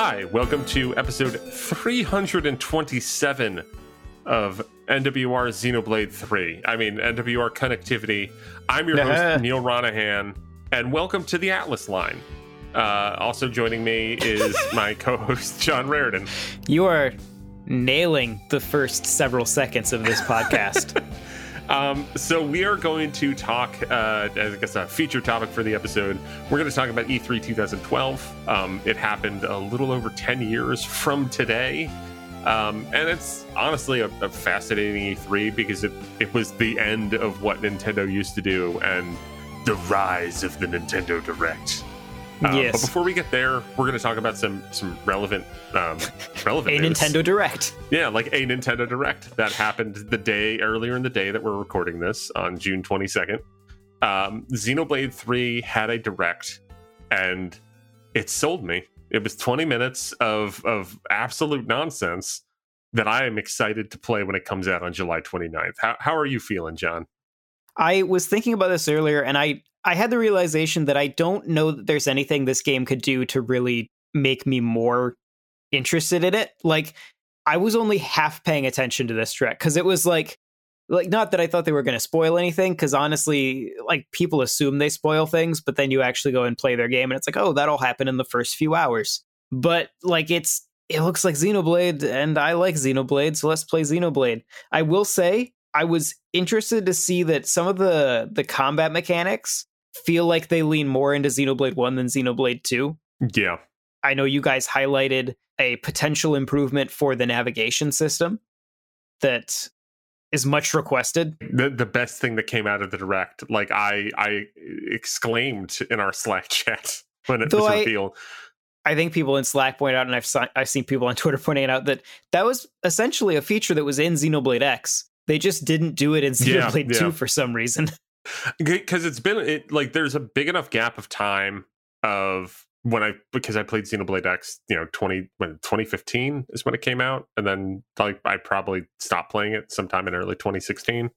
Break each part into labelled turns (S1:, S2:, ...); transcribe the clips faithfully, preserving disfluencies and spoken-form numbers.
S1: Hi, welcome to episode three hundred twenty-seven of N W R Xenoblade three. I mean, N W R Connectivity. I'm your host, Neil Ronahan, and welcome to the Atlas line. Uh, also joining me is my co-host, John Raridan.
S2: You are nailing the first several seconds of this podcast.
S1: Um, so we are going to talk, uh, I guess a feature topic for the episode. We're going to talk about E three twenty twelve. Um, it happened a little over ten years from today. Um, and it's honestly a, a fascinating E three because it, it was the end of what Nintendo used to do and the rise of the Nintendo Direct. Um,
S2: yes.
S1: But before we get there, we're going to talk about some some relevant um, relevant
S2: a
S1: news.
S2: Nintendo Direct.
S1: Yeah, like a Nintendo Direct that happened the day earlier in the day that we're recording this on June twenty-second. Um, Xenoblade three had a Direct, and it sold me. It was twenty minutes of of absolute nonsense that I am excited to play when it comes out on July twenty-ninth. How how are you feeling, John?
S2: I was thinking about this earlier, and I, I had the realization that I don't know that there's anything this game could do to really make me more interested in it. Like, I was only half paying attention to this track, because it was like, like not that I thought they were going to spoil anything, because honestly, like, people assume they spoil things, but then you actually go and play their game, and it's like, oh, that'll happen in the first few hours. But, like, it's it looks like Xenoblade, and I like Xenoblade, so let's play Xenoblade. I will say, I was interested to see that some of the, the combat mechanics feel like they lean more into Xenoblade one than Xenoblade two.
S1: Yeah.
S2: I know you guys highlighted a potential improvement for the navigation system that is much requested.
S1: The the best thing that came out of the Direct, like I I exclaimed in our Slack chat when it
S2: Though
S1: was
S2: I,
S1: revealed.
S2: I think people in Slack point out, and I've, I've seen people on Twitter pointing out that that was essentially a feature that was in Xenoblade X. They just didn't do it in Xenoblade
S1: yeah,
S2: two
S1: yeah.
S2: for some reason.
S1: Because it's been it like there's a big enough gap of time of when I because I played Xenoblade X, you know, twenty when twenty fifteen is when it came out, and then like I probably stopped playing it sometime in early twenty sixteen.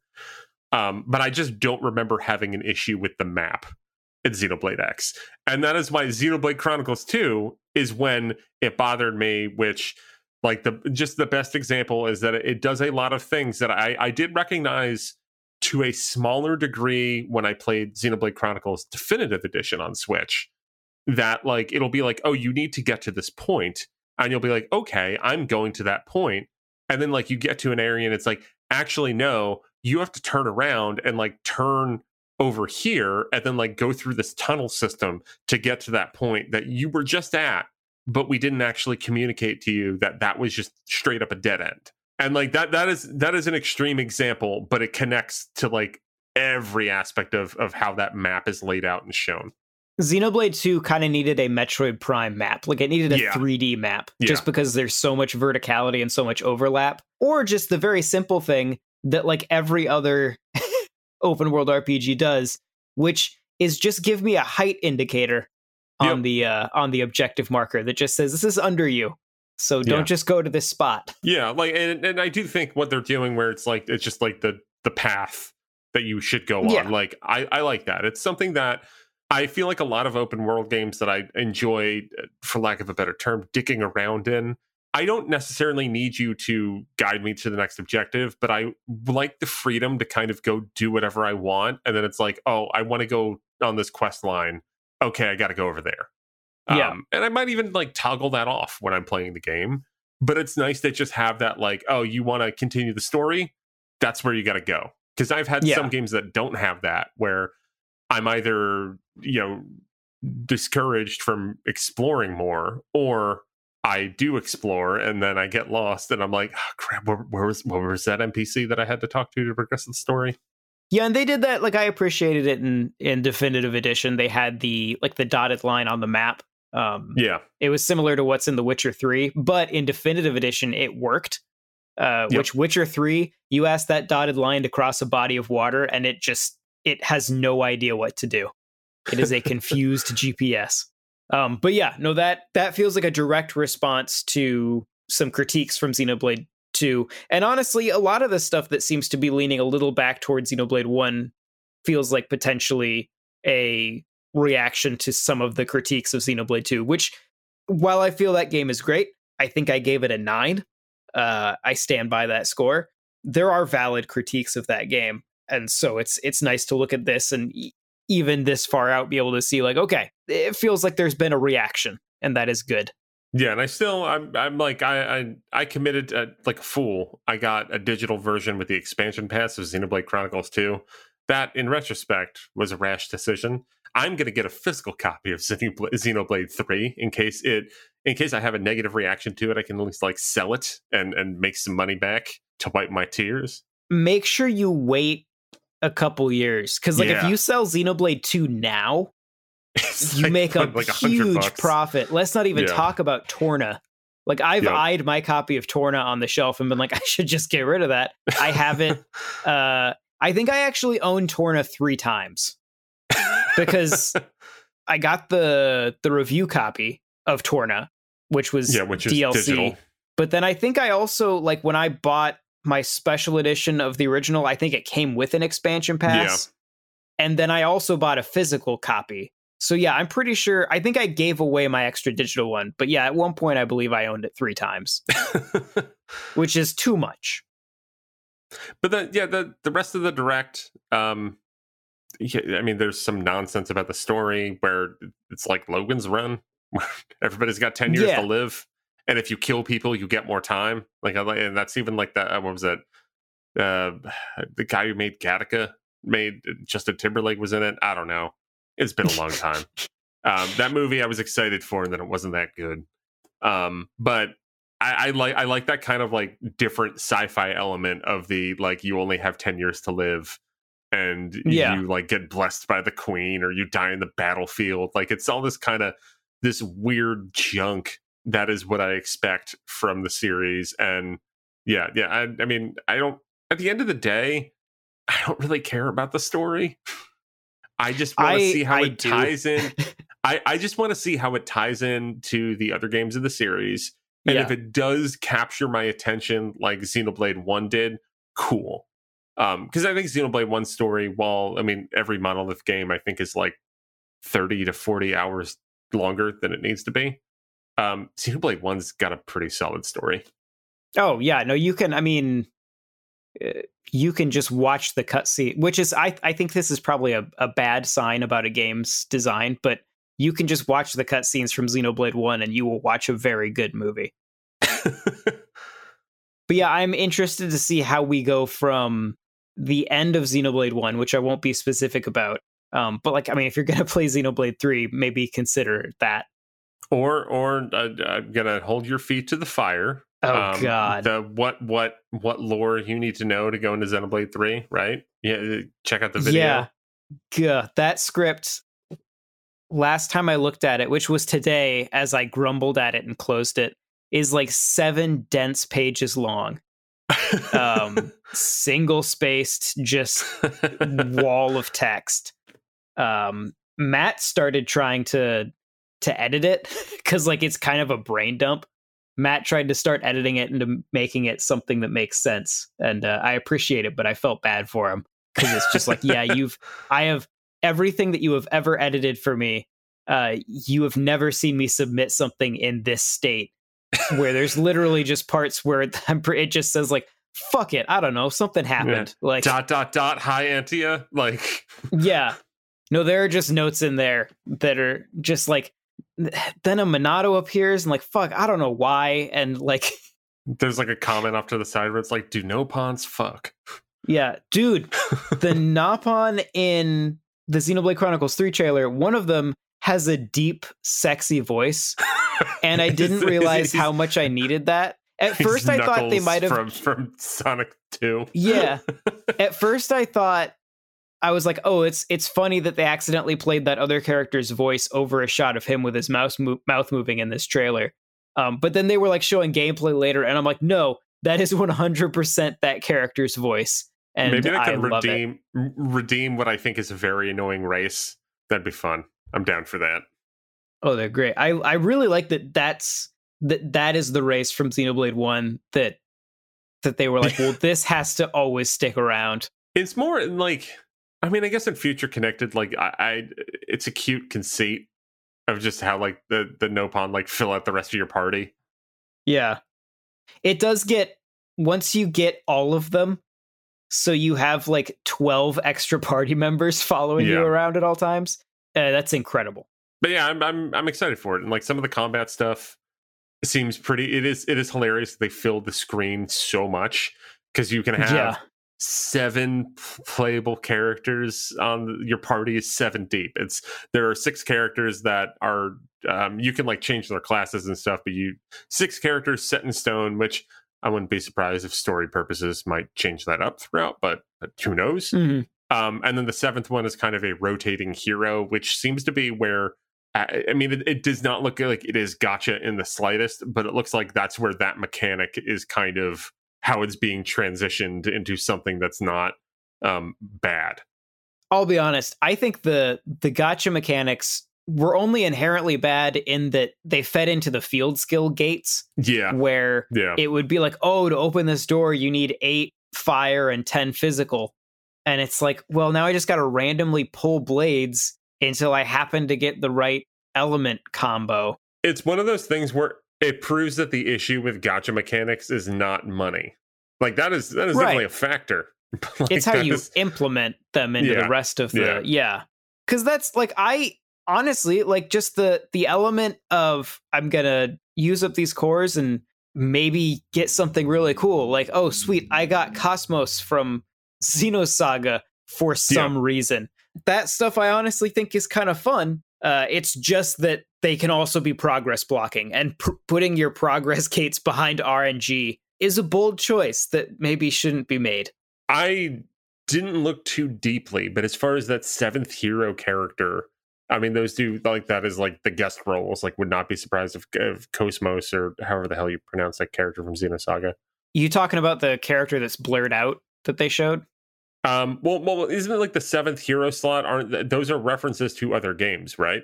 S1: Um, but I just don't remember having an issue with the map in Xenoblade X, and that is why Xenoblade Chronicles two is when it bothered me, which. Like the just the best example is that it does a lot of things that I, I did recognize to a smaller degree when I played Xenoblade Chronicles Definitive Edition on Switch. That like it'll be like, oh, you need to get to this point, and you'll be like, okay, I'm going to that point, and then like you get to an area and it's like, actually no, you have to turn around and like turn over here and then like go through this tunnel system to get to that point that you were just at. But we didn't actually communicate to you that that was just straight up a dead end. And like that, that is that is an extreme example, but it connects to like every aspect of, of how that map is laid out and shown.
S2: Xenoblade two kind of needed a Metroid Prime map. Like it needed a
S1: yeah.
S2: three D map
S1: yeah.
S2: just because there's so much verticality and so much overlap. Or just the very simple thing that like every other open world R P G does, which is just give me a height indicator on yep. the uh, on the objective marker that just says this is under you, so don't yeah. just go to this spot.
S1: Yeah, like and, and I do think what they're doing, where it's like it's just like the the path that you should go on. Yeah. Like I I like that. It's something that I feel like a lot of open world games that I enjoy, for lack of a better term, dicking around in. I don't necessarily need you to guide me to the next objective, but I like the freedom to kind of go do whatever I want, and then it's like, oh, I want to go on this quest line. Okay, I got to go over there.
S2: Yeah.
S1: Um, and I might even like toggle that off when I'm playing the game. But it's nice to just have that like, oh, you want to continue the story? That's where you got to go. Because I've had yeah. some games that don't have that, where I'm either, you know, discouraged from exploring more, or I do explore and then I get lost and I'm like, oh, crap, where, where was where was that N P C that I had to talk to to progress the story?
S2: Yeah, and they did that. Like, I appreciated it in, in Definitive Edition. They had the like the dotted line on the map. Um,
S1: yeah,
S2: it was similar to what's in The Witcher three, but in Definitive Edition, it worked. Uh, yep. Which Witcher three, you ask that dotted line to cross a body of water, and it just it has no idea what to do. It is a confused G P S. Um, but yeah, no, that that feels like a direct response to some critiques from Xenoblade two. And honestly, a lot of the stuff that seems to be leaning a little back towards Xenoblade one feels like potentially a reaction to some of the critiques of Xenoblade two, which while I feel that game is great, I think I gave it a nine. Uh, I stand by that score. There are valid critiques of that game, and so it's it's nice to look at this and e- even this far out be able to see like, okay, it feels like there's been a reaction, and that is good.
S1: Yeah, and I still, I'm, I'm like, I, I, I committed uh, like a fool. I got a digital version with the expansion pass of Xenoblade Chronicles two. That, in retrospect, was a rash decision. I'm going to get a physical copy of Xenoblade, Xenoblade three in case it, in case I have a negative reaction to it. I can at least like sell it and and make some money back to wipe my tears.
S2: Make sure you wait a couple years, because like
S1: Yeah.
S2: if you sell Xenoblade two now,
S1: It's
S2: you
S1: like-
S2: make a
S1: like a hundred
S2: huge
S1: bucks.
S2: profit. Let's not even
S1: Yeah.
S2: talk about Torna. Like I've
S1: Yep.
S2: eyed my copy of Torna on the shelf and been like, I should just get rid of that. I haven't. uh, I think I actually own Torna three times because I got the the review copy of Torna, which was
S1: Yeah, which is
S2: D L C.
S1: digital.
S2: But then I think I also like when I bought my special edition of the original, I think it came with an expansion pass. And then I also bought a physical copy. So yeah, I'm pretty sure, I think I gave away my extra digital one. But yeah, at one point I believe I owned it three times, which is too much.
S1: But then, yeah, the the rest of the direct, um, yeah, I mean, there's some nonsense about the story where it's like Logan's Run, where everybody's got ten years
S2: Yeah.
S1: to live, and if you kill people, you get more time. Like, I like- and that's even like that. uh, What was it? Uh, the guy who made Gattaca made Justin Timberlake was in it. I don't know. It's been a long time. um, that movie I was excited for, and then it wasn't that good. Um, but I, I like I like that kind of like different sci-fi element of the like you only have ten years to live, and
S2: Yeah.
S1: you like get blessed by the queen or you die in the battlefield. Like it's all this kind of this weird junk that is what I expect from the series. And yeah, yeah, I, I mean, I don't. At the end of the day, I don't really care about the story. I just want to
S2: I-
S1: see how
S2: I
S1: it
S2: do.
S1: ties in. I, I just want to see how it ties in to the other games of the series. And
S2: Yeah.
S1: if it does capture my attention like Xenoblade one did, cool. Um, because I think Xenoblade one's story, while I mean every Monolith game I think is like thirty to forty hours longer than it needs to be. Um, Xenoblade one's got a pretty solid story.
S2: Oh yeah, no, you can. I mean, uh, you can just watch the cutscene, which is I I think this is probably a, a bad sign about a game's design, but you can just watch the cutscenes from Xenoblade One, and you will watch a very good movie. But yeah, I'm interested to see how we go from the end of Xenoblade One, which I won't be specific about. Um, but like, I mean, if you're gonna play Xenoblade Three, maybe consider that.
S1: or or uh, I'm gonna hold your feet to the fire.
S2: Oh God.
S1: The what what what lore you need to know to go into Xenoblade three, right? Yeah, check out the video.
S2: Yeah. Gah, that script, last time I looked at it, which was today as I grumbled at it and closed it, is like seven dense pages long. Um, single spaced, just wall of text. Um, Matt started trying to to edit it because like it's kind of a brain dump. Matt tried to start editing it into making it something that makes sense, and uh, I appreciate it, but I felt bad for him because it's just like, yeah, you've, I have everything that you have ever edited for me. Uh, you have never seen me submit something in this state where there's literally just parts where it, it just says like, fuck it, I don't know, something happened.
S1: Yeah.
S2: Like
S1: dot dot dot hi Antia. Like
S2: yeah, no, there are just notes in there that are just like, then a Monado appears and like, fuck, I don't know why, and like
S1: there's like a comment off to the side where it's like, do no pawns fuck.
S2: yeah, dude, the Nopon in the Xenoblade Chronicles three trailer, one of them has a deep, sexy voice, and I didn't realize how much I needed that. At
S1: He's
S2: first, I thought they
S1: Knuckles
S2: might have.
S1: from from Sonic two.
S2: Yeah. At first, I thought I was like, "Oh, it's it's funny that they accidentally played that other character's voice over a shot of him with his mouse mo- mouth moving in this trailer." Um, but then they were like showing gameplay later, and I'm like, "No, that is one hundred percent that character's voice." And
S1: Maybe they
S2: I
S1: can
S2: love it.
S1: redeem r- redeem what I think is a very annoying race. That'd be fun. I'm down for that.
S2: Oh, they're great. I I really like that. That's that that is the race from Xenoblade One that that they were like, well, this has to always stick around.
S1: It's more like, I mean, I guess in Future Connected, like I, I it's a cute conceit of just how like the the Nopon like fill out the rest of your party.
S2: Yeah. It does get, once you get all of them, so you have like twelve extra party members following
S1: Yeah.
S2: you around at all times. Uh, that's incredible.
S1: But yeah, I'm I'm I'm excited for it. And like some of the combat stuff seems pretty it is it is hilarious. They filled the screen so much because you can have
S2: Yeah.
S1: seven playable characters on your party is seven deep. It's there are six characters that are um, you can like change their classes and stuff, but you six characters set in stone, which I wouldn't be surprised if story purposes might change that up throughout, but, but who knows?
S2: Mhm.
S1: Um, and then the seventh one is kind of a rotating hero, which seems to be where I, I mean, it, it does not look like it is gacha in the slightest, but it looks like that's where that mechanic is kind of how it's being transitioned into something that's not um, bad.
S2: I'll be honest. I think the the gacha mechanics were only inherently bad in that they fed into the field skill gates,
S1: Yeah,
S2: where
S1: yeah,
S2: it would be like, oh, to open this door, you need eight fire and ten physical. And it's like, well, now I just got to randomly pull blades until I happen to get the right element combo.
S1: it's one of those things where it proves that the issue with gacha mechanics is not money. Like that is that is
S2: Right.
S1: definitely a factor. Like,
S2: It's how
S1: that
S2: you
S1: is-
S2: implement them into
S1: Yeah.
S2: the rest of the
S1: Yeah.
S2: yeah. Because that's like, I honestly like just the the element of I'm gonna use up these cores and maybe get something really cool. Like, oh sweet, I got Cosmos from Xenosaga for some reason. That stuff I honestly think is kind of fun. Uh, it's just that they can also be progress blocking, and pr- putting your progress gates behind R N G is a bold choice that maybe shouldn't be made.
S1: I didn't look too deeply, but as far as that seventh hero character, I mean, those do like that is like the guest roles. Like, would not be surprised if, if Cosmos or however the hell you pronounce that character from Xenosaga.
S2: You talking about the character that's blurred out that they showed?
S1: Um, well, well, isn't it like the seventh hero slot? Aren't th- those are references to other games, right?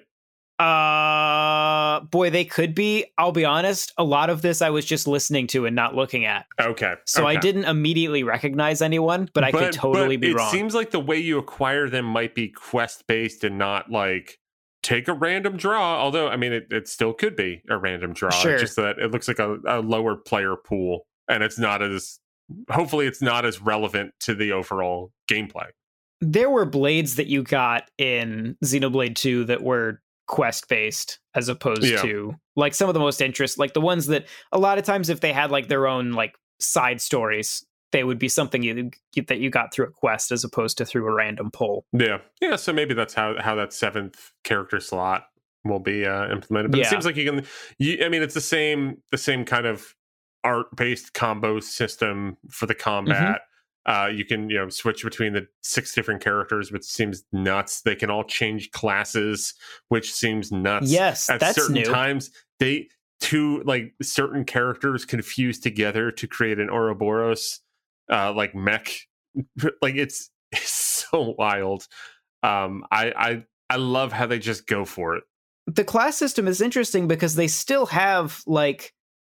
S2: Uh, boy, they could be. I'll be honest. A lot of this I was just listening to and not looking at,
S1: Okay,
S2: so I
S1: okay.
S2: didn't immediately recognize anyone. But I could totally
S1: but
S2: be
S1: it
S2: wrong.
S1: seems like the way you acquire them might be quest based and not like take a random draw. Although, I mean, it, it still could be a random draw. It's
S2: Sure.
S1: just that it looks like a, a lower player pool, and it's not as hopefully it's not as relevant to the overall gameplay.
S2: There were blades that you got in Xenoblade two that were quest based as opposed
S1: Yeah.
S2: to like some of the most interest, like the ones that a lot of times if they had like their own like side stories, they would be something you that you got through a quest as opposed to through a random pull.
S1: Yeah, yeah. So maybe that's how how that seventh character slot will be uh, implemented. But
S2: Yeah.
S1: it seems like you can. You, I mean, it's the same the same kind of art based combo system for the combat. Uh, you can you know switch between the six different characters, which seems nuts. They can all change classes, which seems nuts.
S2: Yes,
S1: At
S2: that's
S1: certain
S2: new.
S1: times, they two like certain characters confused together to create an Ouroboros uh, like mech. Like it's it's so wild. Um, I I I love how they just go for it.
S2: The class system is interesting because they still have like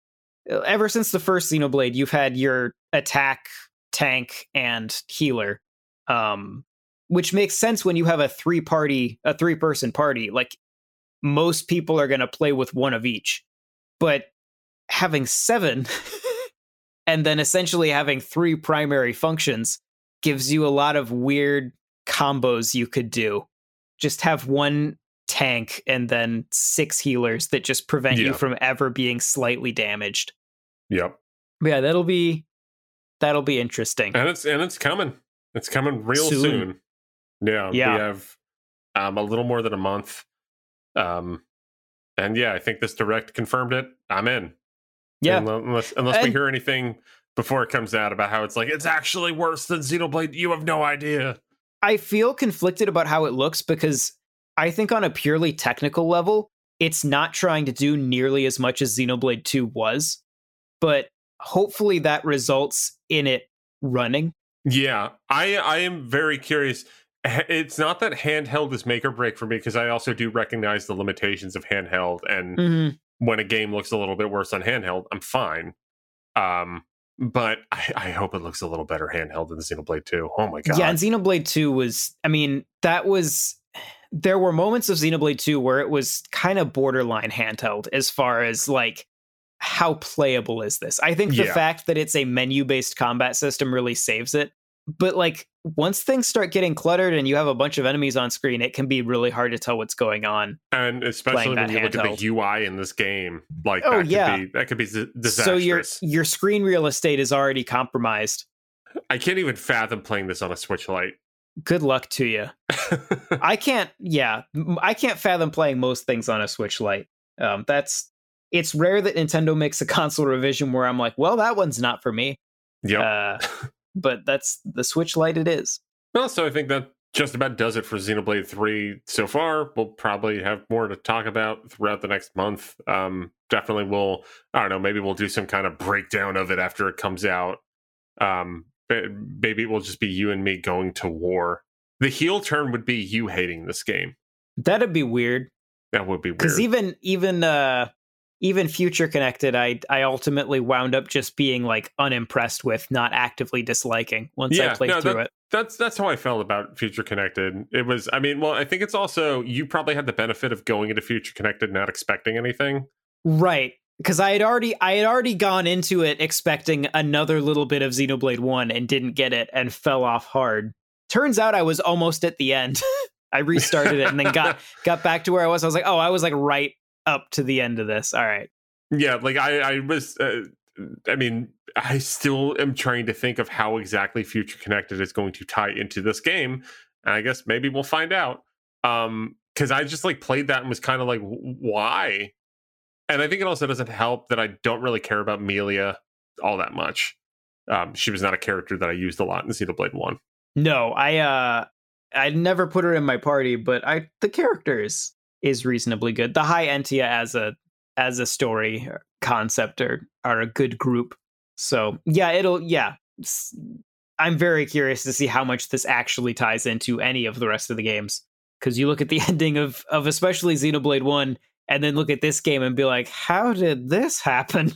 S2: ever since the first Xenoblade, you've had your attack, tank, and healer. Um, which makes sense when you have a three party, a three person party. Like most people are going to play with one of each, but having seven and then essentially having three primary functions gives you a lot of weird combos you could do. Just have one tank and then six healers that just prevent
S1: Yeah.
S2: you from ever being slightly damaged.
S1: Yep,
S2: But yeah, that'll be that'll be interesting.
S1: and it's and it's coming. It's coming real
S2: Soon.
S1: soon. Yeah,
S2: Yeah.
S1: we have um, a little more than a month. Um, and yeah, I think this direct confirmed it. I'm in.
S2: Yeah,
S1: unless unless we
S2: And-
S1: hear anything before it comes out about how it's like it's actually worse than Xenoblade. You have no idea.
S2: I feel conflicted about how it looks because I think on a purely technical level, it's not trying to do nearly as much as Xenoblade two was, but hopefully that results in it running.
S1: Yeah, I I am very curious. H- It's not that handheld is make or break for me because I also do recognize the limitations of handheld, and
S2: Mm-hmm.
S1: when a game looks a little bit worse on handheld, I'm fine. Um, but I, I hope it looks a little better handheld than Xenoblade two. Oh my god!
S2: Yeah, and Xenoblade two was, I mean, that was there were moments of Xenoblade two where it was kind of borderline handheld as far as like how playable is this. I think the
S1: Yeah.
S2: fact that it's a menu-based combat system really saves it. But like once things start getting cluttered and you have a bunch of enemies on screen, it can be really hard to tell what's going on.
S1: And especially when you look at
S2: handheld.
S1: the U I in this game, like
S2: Oh,
S1: that could
S2: yeah.
S1: be that could be z- disastrous.
S2: So your your screen real estate is already compromised.
S1: I can't even fathom playing this on a Switch Lite.
S2: Good luck to you. I can't. Yeah, m- I can't fathom playing most things on a Switch Lite. Um, that's it's rare that Nintendo makes a console revision where I'm like, well, that one's not for me.
S1: Yep.
S2: Uh, but that's the Switch Lite. It is.
S1: Well, so I think that just about does it for Xenoblade three so far. We'll probably have more to talk about throughout the next month. Um, definitely we'll, I don't know, maybe we'll do some kind of breakdown of it after it comes out. Um, maybe it will just be you and me going to war. The heel turn would be you hating this game.
S2: That'd be weird.
S1: That would be weird.
S2: Because even even uh even Future Connected, I I ultimately wound up just being like unimpressed with, not actively disliking once
S1: Yeah,
S2: I played
S1: no,
S2: through
S1: that-
S2: it.
S1: That's that's how I felt about Future Connected. It was, I mean, well, I think it's also, you probably had the benefit of going into Future Connected not expecting anything.
S2: Right. Because I had already I had already gone into it expecting another little bit of Xenoblade one and didn't get it and fell off hard. Turns out I was almost at the end. I restarted it and then got got back to where I was. I was like, oh, I was like right up to the end of this. All right.
S1: Yeah, like I, I was, uh, I mean, I still am trying to think of how exactly Future Connected is going to tie into this game. And I guess maybe we'll find out. Um, because I just like played that and was kind of like, why? And I think it also doesn't help that I don't really care about Melia all that much. Um, she was not a character that I used a lot in Xenoblade one.
S2: No, I uh I never put her in my party, but I the character is, is reasonably good. The High Entia as a as a story concept are are a good group. So yeah, it'll yeah. S- I'm very curious to see how much this actually ties into any of the rest of the games. Because you look at the ending of of especially Xenoblade one, and then look at this game and be like, how did this happen?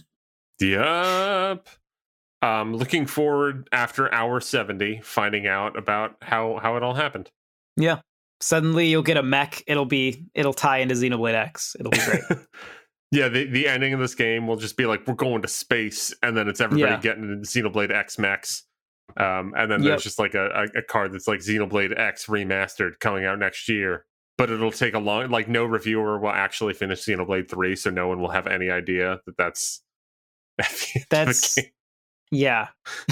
S1: Yep. Um, looking forward after hour seventy, finding out about how how it all happened.
S2: Yeah. Suddenly you'll get a mech. It'll be it'll tie into Xenoblade X. It'll be great.
S1: Yeah, the, the ending of this game will just be like, we're going to space, and then it's everybody
S2: Yeah.
S1: getting into Xenoblade X mechs. Um, and then
S2: Yep.
S1: there's just like a, a, a card that's like Xenoblade X remastered coming out next year. But it'll take a long, like no reviewer will actually finish Xenoblade three, so no one will have any idea that that's at the end of the
S2: That's
S1: game.
S2: yeah.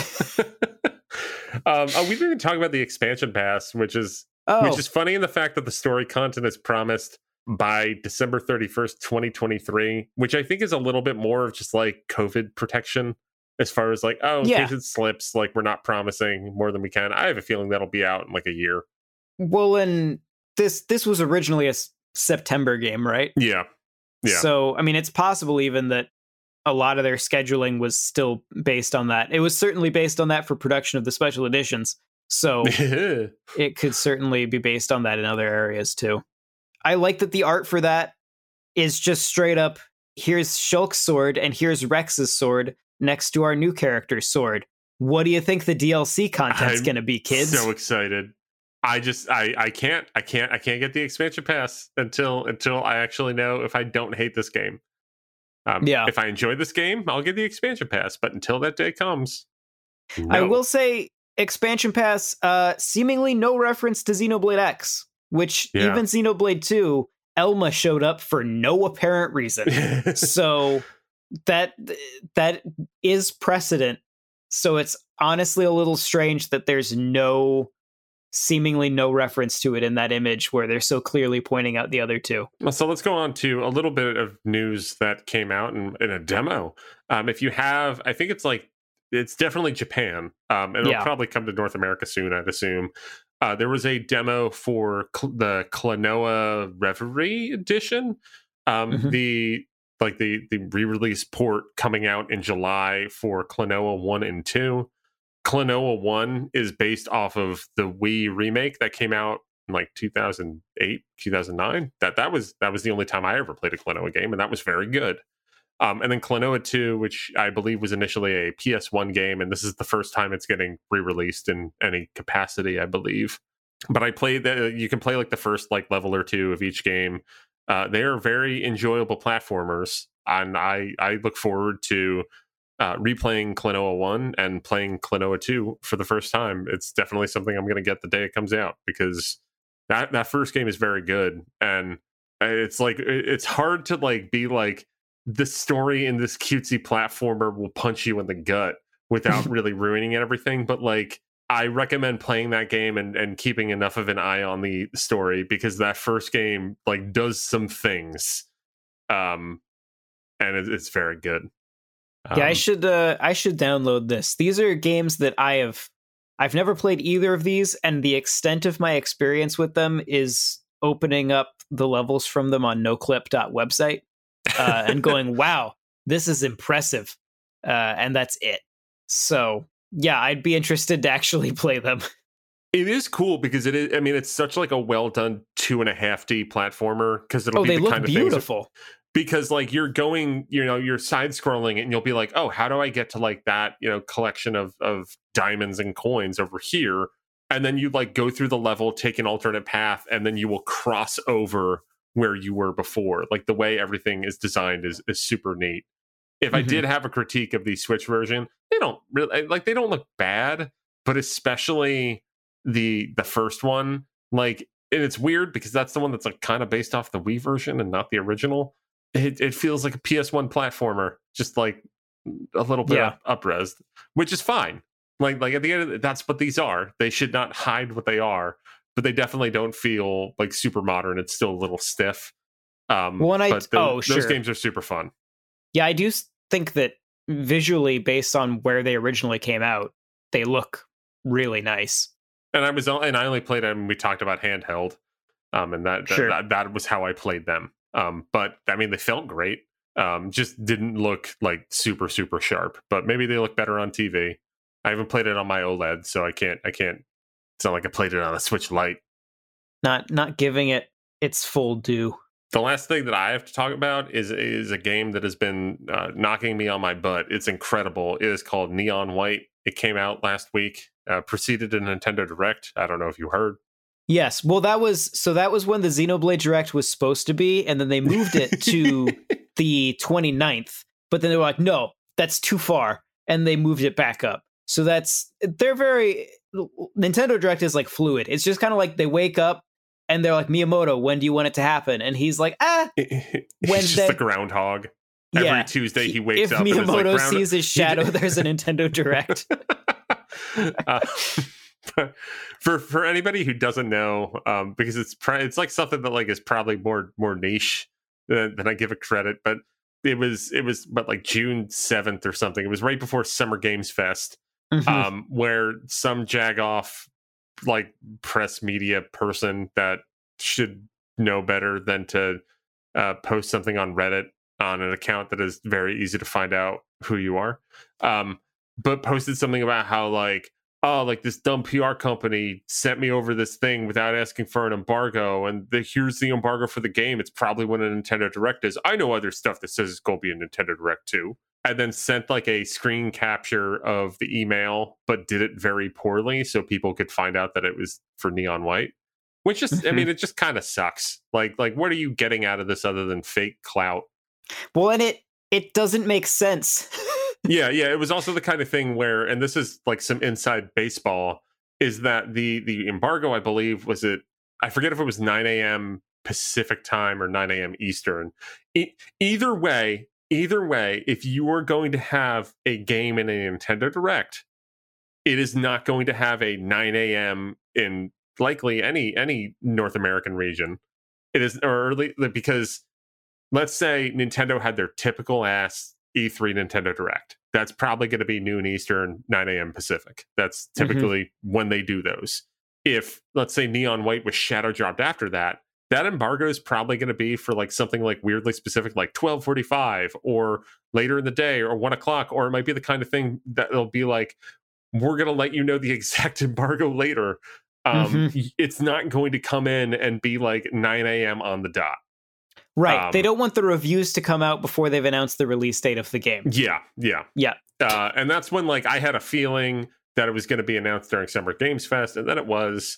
S1: um, oh, we didn't even talk about the expansion pass, which is
S2: Oh,
S1: which is funny in the fact that the story content is promised by December thirty-first, twenty twenty-three, which I think is a little bit more of just like COVID protection as far as like, oh, in
S2: Yeah.
S1: case it slips, like we're not promising more than we can. I have a feeling that'll be out in like a year.
S2: well, and this this was originally a S- September game, right?
S1: Yeah. Yeah.
S2: So, I mean, it's possible even that a lot of their scheduling was still based on that. It was certainly based on that for production of the special editions. So it could certainly be based on that in other areas too. I like that the art for that is just straight up, here's Shulk's sword and here's Rex's sword next to our new character's sword. What do you think the D L C content's
S1: I'm
S2: going to be, kids?
S1: So excited. I just I I can't I can't I can't get the expansion pass until until I actually know if I don't hate this game. Um,
S2: Yeah.
S1: If I enjoy this game, I'll get the expansion pass. But until that day comes,
S2: I
S1: no.
S2: will say expansion pass, uh, seemingly no reference to Xenoblade X, which
S1: Yeah.
S2: even Xenoblade two, Elma showed up for no apparent reason. So that that is precedent. So it's honestly a little strange that there's no seemingly no reference to it in that image where they're so clearly pointing out the other two.
S1: Well, so let's go on to a little bit of news that came out in, in a demo. Um, if you have, I think it's like, it's definitely Japan. Um, it'll
S2: Yeah.
S1: probably come to North America soon, I'd assume. Uh, there was a demo for cl- the Klonoa Reverie edition. Um,
S2: Mhm.
S1: The like the the re-release port coming out in July for Klonoa one and two. Klonoa one is based off of the Wii remake that came out in like two thousand eight, two thousand nine. That that was that was the only time I ever played a Klonoa game, and that was very good. Um, and then Klonoa two, which I believe was initially a P S one game, and this is the first time it's getting re-released in any capacity, I believe. but I played that. You can play like the first like level or two of each game. Uh, they are very enjoyable platformers, and I I look forward to uh, replaying Klonoa one and playing Klonoa two for the first time. It's definitely something I'm going to get the day it comes out, because that that first game is very good, and it's like it's hard to like be like, the story in this cutesy platformer will punch you in the gut without really ruining everything. But like, I recommend playing that game and, and keeping enough of an eye on the story, because that first game like does some things, um, and it, it's very good. Um,
S2: yeah, I should uh, I should download this. These are games that I have I've never played either of these, and the extent of my experience with them is opening up the levels from them on noclip dot website uh, and going, wow, this is impressive. Uh, and that's it. So yeah, I'd be interested to actually play them.
S1: It is cool because it is, I mean, it's such like a well done two and a half D platformer, because it'll
S2: oh,
S1: be
S2: they
S1: the
S2: look
S1: kind of
S2: beautiful.
S1: Things, because like you're going, you know, you're side scrolling and you'll be like, oh, how do I get to like that, you know, collection of of diamonds and coins over here? And then you like go through the level, take an alternate path, and then you will cross over where you were before. Like the way everything is designed is is super neat. If mm-hmm. I did have a critique of the Switch version, they don't really like they don't look bad, but especially the the first one, like, and it's weird because that's the one that's like kind of based off the Wii version and not the original. It it feels like a P S one platformer, just like a little bit
S2: yeah.
S1: up, up-res, which is fine. Like like at the end of it, that's what these are. They should not hide what they are, but they definitely don't feel like super modern. It's still a little stiff. Um,
S2: well, when I,
S1: but those,
S2: oh, sure.
S1: those games are super fun.
S2: Yeah, I do think that visually, based on where they originally came out, they look really nice.
S1: And I was and I only played them. We talked about handheld, um, and that that,
S2: sure.
S1: that that was how I played them. Um, but I mean, they felt great. Um, just didn't look like super super sharp. But maybe they look better on T V. I haven't played it on my OLED, so I can't. I can't. It's not like I played it on a Switch Lite.
S2: Not not giving it its full due.
S1: The last thing that I have to talk about is is a game that has been uh, knocking me on my butt. It's incredible. It is called Neon White. It came out last week. Uh, preceded a Nintendo Direct. I don't know if you heard.
S2: Yes. Well, that was so that was when the Xenoblade Direct was supposed to be, and then they moved it to the twenty-ninth. But then they were like, no, that's too far. And they moved it back up. So that's, they're very, Nintendo Direct is like fluid. It's just kind of like they wake up and they're like, Miyamoto, when do you want it to happen? And he's like, ah,
S1: Wednesday. He's just the groundhog. Every yeah, Tuesday he wakes
S2: if
S1: up.
S2: If Miyamoto
S1: and like, ground-
S2: sees his shadow, there's a Nintendo Direct.
S1: uh, for for anybody who doesn't know, um, because it's pr- it's like something that like is probably more more niche than, than I give it credit, but it was it was but like June seventh or something. It was right before Summer Games Fest, mm-hmm. um, where some jagoff like press media person that should know better than to uh, post something on Reddit on an account that is very easy to find out who you are, um, but posted something about how like, oh, like this dumb P R company sent me over this thing without asking for an embargo, and the, here's the embargo for the game. It's probably when a Nintendo Direct is. I know other stuff that says it's going to be a Nintendo Direct too. And then sent like a screen capture of the email, but did it very poorly so people could find out that it was for Neon White. Which just, I mean, it just kind of sucks. Like, like what are you getting out of this other than fake clout?
S2: Well, and it it doesn't make sense.
S1: yeah, yeah. It was also the kind of thing where, and this is like some inside baseball, is that the the embargo, I believe, was it, I forget if it was nine a.m. Pacific time or nine a.m. Eastern. E- either way, either way, if you are going to have a game in a Nintendo Direct, it is not going to have a nine a.m. in likely any any North American region. It is early because let's say Nintendo had their typical ass E three Nintendo Direct. That's probably going to be noon Eastern, nine a.m. Pacific. That's typically mm-hmm. when they do those. If, let's say, Neon White was shadow dropped after that, that embargo is probably going to be for like something like weirdly specific, like twelve forty-five or later in the day or one o'clock. Or it might be the kind of thing that it'll be like, we're going to let you know the exact embargo later. Um, mm-hmm. It's not going to come in and be like nine a.m. on the dot.
S2: Right.
S1: Um,
S2: they don't want the reviews to come out before they've announced the release date of the game.
S1: Yeah. Yeah.
S2: Yeah.
S1: Uh, and that's when like I had a feeling that it was going to be announced during Summer Games Fest, and then it was.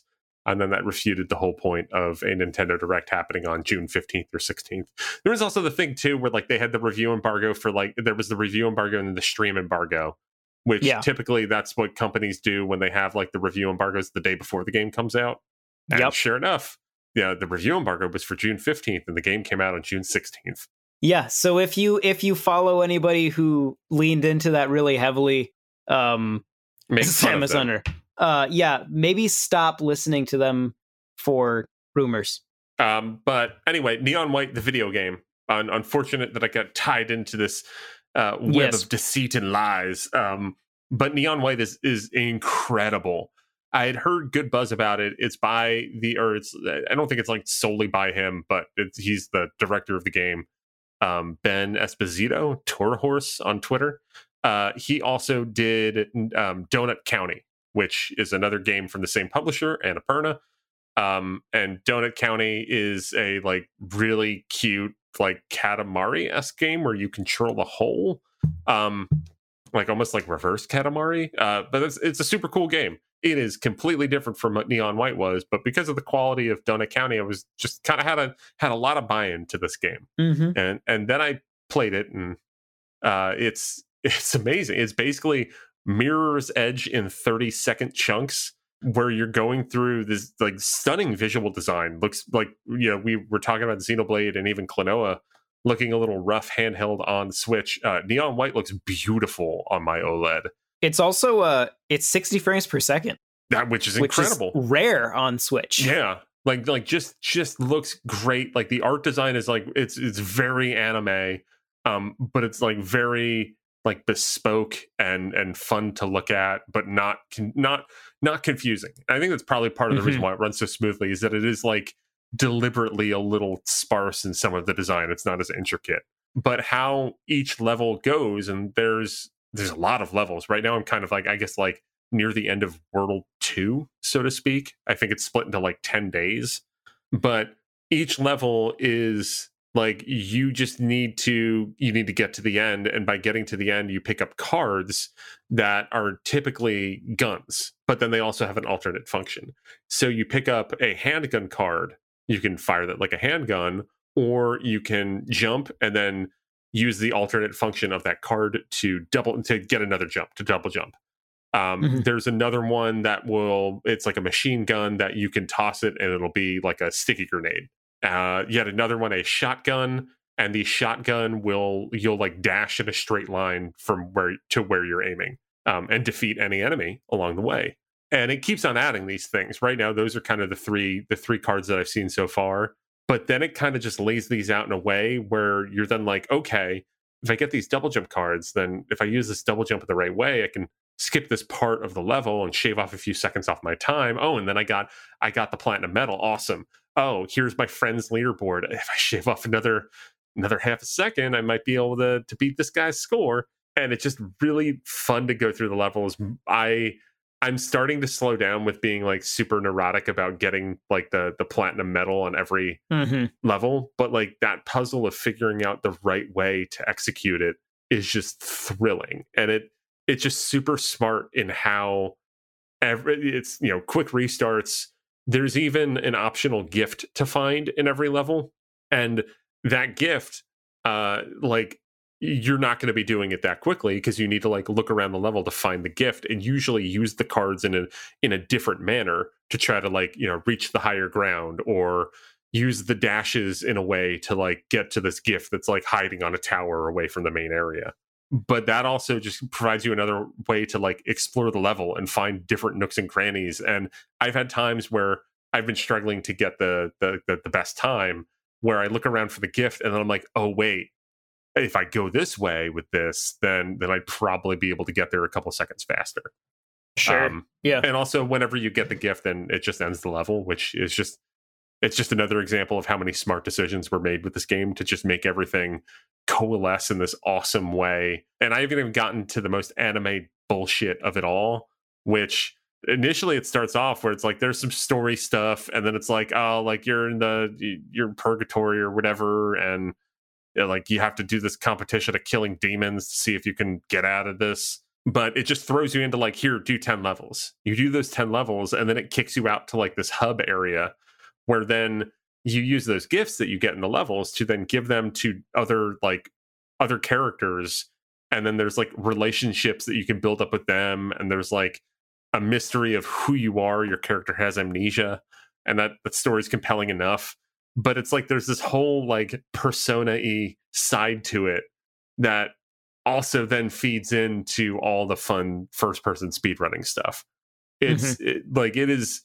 S1: And then that refuted the whole point of a Nintendo Direct happening on June fifteenth or sixteenth. There was also the thing, too, where like they had the review embargo for like, there was the review embargo and then the stream embargo, which
S2: Yeah.
S1: typically that's what companies do when they have like the review embargoes the day before the game comes out. And
S2: Yep.
S1: sure enough, yeah, the review embargo was for June fifteenth and the game came out on June sixteenth.
S2: Yeah, so if you if you follow anybody who leaned into that really heavily, um,
S1: Make fun of them.
S2: Samus uh, yeah, maybe stop listening to them for rumors.
S1: Um, but anyway, Neon White, the video game. Un- unfortunate that I got tied into this uh, web
S2: Yes.
S1: of deceit and lies. Um, but Neon White is is incredible. I had heard good buzz about it. It's by the, or it's, I don't think it's like solely by him, but it's, he's the director of the game. Um, Ben Esposito, Tour Horse on Twitter. Uh, he also did um, Donut County, which is another game from the same publisher, Annapurna. Um, and Donut County is a like really cute, like Katamari-esque game where you control the hole, um, like almost like reverse Katamari. Uh, but it's, it's a super cool game. It is completely different from what Neon White was, but because of the quality of Donut County, I was just kind of had a had a lot of buy-in to this game,
S2: Mm-hmm.
S1: and and then I played it, and uh, it's it's amazing. It's basically Mirror's Edge in thirty second chunks, where you're going through this like stunning visual design. Looks like, you know, we were talking about Xenoblade and even Klonoa looking a little rough handheld on Switch. Uh, Neon White looks beautiful on my OLED.
S2: It's also uh, it's sixty frames per second,
S1: That which is
S2: which
S1: incredible.
S2: is rare on Switch.
S1: Yeah, like like just just looks great. Like the art design is like it's it's very anime, um, but it's like very like bespoke and and fun to look at, but not not not confusing. I think that's probably part of the
S2: Mhm.
S1: reason why it runs so smoothly is that it is like deliberately a little sparse in some of the design. It's not as intricate, but how each level goes, and there's there's a lot of levels. Right now I'm kind of like, I guess, like near the end of World two, so to speak. I think it's split into like ten days, but each level is like you just need to you need to get to the end, and by getting to the end you pick up cards that are typically guns, but then they also have an alternate function. So you pick up a handgun card, you can fire that like a handgun, or you can jump and then use the alternate function of that card to double to get another jump, to double jump. Um,
S2: Mhm.
S1: There's another one that will, it's like a machine gun that you can toss it and it'll be like a sticky grenade. Uh, yet another one, a shotgun, and the shotgun will, you'll like dash in a straight line from where to where you're aiming, um, and defeat any enemy along the way. And it keeps on adding these things. Right now, those are kind of the three the three cards that I've seen so far. But then it kind of just lays these out in a way where you're then like, okay, if I get these double jump cards, then if I use this double jump in the right way, I can skip this part of the level and shave off a few seconds off my time. Oh, and then I got I got the platinum medal. Awesome. Oh, here's my friend's leaderboard. If I shave off another another half a second, I might be able to to beat this guy's score. And it's just really fun to go through the levels. I I'm starting to slow down with being like super neurotic about getting like the the platinum medal on every
S2: Mhm.
S1: level, but like that puzzle of figuring out the right way to execute it is just thrilling, and it it's just super smart in how every it's, you know, quick restarts. There's even an optional gift to find in every level, and that gift, uh like you're not going to be doing it that quickly because you need to like look around the level to find the gift and usually use the cards in a in a different manner to try to like, you know, reach the higher ground, or use the dashes in a way to like get to this gift that's like hiding on a tower away from the main area. But that also just provides you another way to like explore the level and find different nooks and crannies. And I've had times where I've been struggling to get the the the, the best time, where I look around for the gift and then I'm like, oh wait, if I go this way with this, then then I'd probably be able to get there a couple seconds faster.
S2: Sure.
S1: Um,
S2: yeah.
S1: And also, whenever you get the gift, then it just ends the level, which is just it's just another example of how many smart decisions were made with this game to just make everything coalesce in this awesome way. And I haven't even gotten to the most anime bullshit of it all, which initially it starts off where it's like there's some story stuff, and then it's like, oh, like you're in the you're in purgatory or whatever, and you know, like you have to do this competition of killing demons to see if you can get out of this. but it just throws you into like, here, do ten levels. You do those ten levels, and then it kicks you out to like this hub area where then you use those gifts that you get in the levels to then give them to other like other characters. And then there's like relationships that you can build up with them. And there's like a mystery of who you are. Your character has amnesia, and that, that story is compelling enough. But it's like there's this whole like persona-y side to it that also then feeds into all the fun first-person speedrunning stuff. It's mm-hmm. it, like it is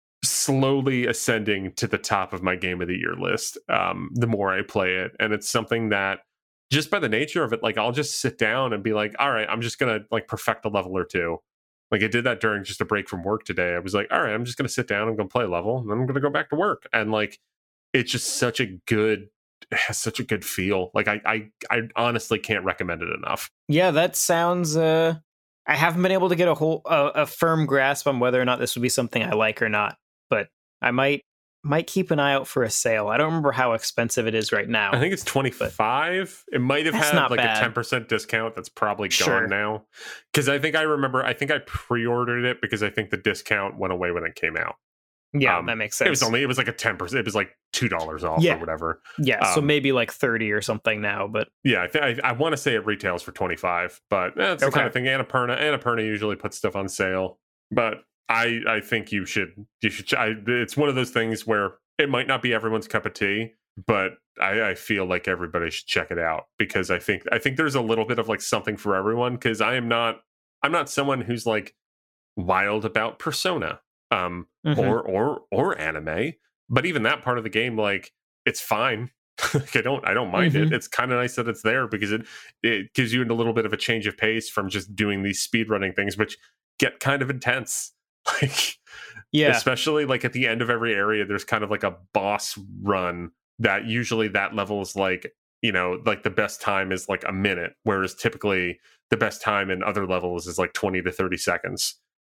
S1: slowly ascending to the top of my game of the year list um, the more I play it. And it's something that just by the nature of it, like I'll just sit down and be like, all right, I'm just going to like perfect a level or two. Like I did that during just a break from work today. I was like, all right, I'm just going to sit down and go play a level, and then I'm going to go back to work. And like, it's just such a good, it has such a good feel. Like I, I, I honestly can't recommend it enough.
S2: Yeah, that sounds, uh, I haven't been able to get a whole, uh, a firm grasp on whether or not this would be something I like or not, but I might, might keep an eye out for a sale. I don't remember how expensive it is right now.
S1: I think it's twenty-five. It might have had like bad. a ten percent discount. That's probably
S2: sure.
S1: gone now. Because I think I remember, I think I pre-ordered it because I think the discount went away when it came out.
S2: Yeah,
S1: um,
S2: that makes sense.
S1: It was only, it was like a ten percent. It was like two dollars off
S2: yeah.
S1: or whatever.
S2: Yeah, um, so maybe like thirty or something now. But
S1: yeah, I, th- I, I want to say it retails for twenty-five, but eh, it's the
S2: okay.
S1: kind of thing. Annapurna, Annapurna usually puts stuff on sale. But I, I think you should, you should, I, it's one of those things where it might not be everyone's cup of tea, but I, I feel like everybody should check it out, because I think I think there's a little bit of like something for everyone. Because I am not I'm not someone who's like wild about Persona um, mm-hmm. or or or anime, but even that part of the game, like it's fine. like I don't I don't mind mm-hmm. it. It's kind of nice that it's there because it it gives you a little bit of a change of pace from just doing these speedrunning things, which get kind of intense. Like.
S2: Yeah,
S1: especially like at the end of every area, there's kind of like a boss run that usually that level is like, you know, like the best time is like a minute, whereas typically the best time in other levels is like twenty to thirty seconds.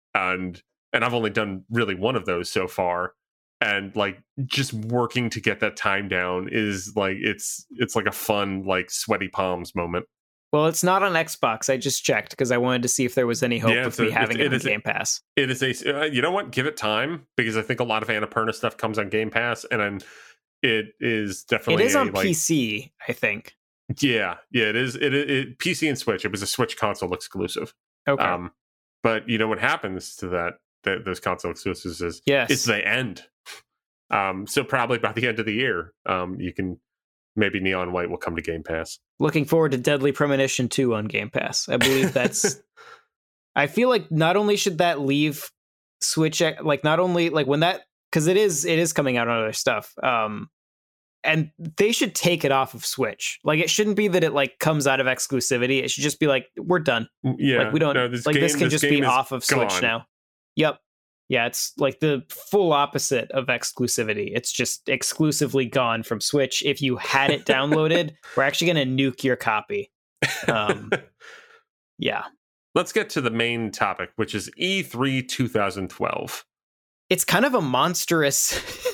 S1: And and I've only done really one of those so far. And like just working to get that time down is like it's it's like a fun, like sweaty palms moment.
S2: Well, it's not on Xbox. I just checked because I wanted to see if there was any hope yeah, of me a, having it, it on Game Pass.
S1: It is a, uh, you know what? Give it time, because I think a lot of Annapurna stuff comes on Game Pass, and I'm, it is definitely.
S2: It is
S1: a,
S2: on
S1: like,
S2: P C, I think.
S1: Yeah, yeah, it is. It, it, it P C and Switch. It was a Switch console exclusive.
S2: Okay.
S1: Um, but you know what happens to that? that those console exclusives is
S2: yes,
S1: it's the end. Um, so probably by the end of the year, um, you can. Maybe Neon White will come to Game Pass.
S2: Looking forward to Deadly Premonition two on Game Pass. I believe that's... I feel like not only should that leave Switch, like not only like when that... Because it is it is coming out on other stuff. Um, and they should take it off of Switch. Like it shouldn't be that it like comes out of exclusivity. It should just be like, we're done.
S1: Yeah.
S2: Like we don't...
S1: No, this
S2: like
S1: game,
S2: this can
S1: this
S2: just be off of
S1: gone.
S2: Switch now. Yep. Yeah, it's like the full opposite of exclusivity. It's just exclusively gone from Switch. If you had it downloaded, we're actually going to nuke your copy. Um, yeah.
S1: Let's get to the main topic, which is E three twenty twelve.
S2: It's kind of a monstrous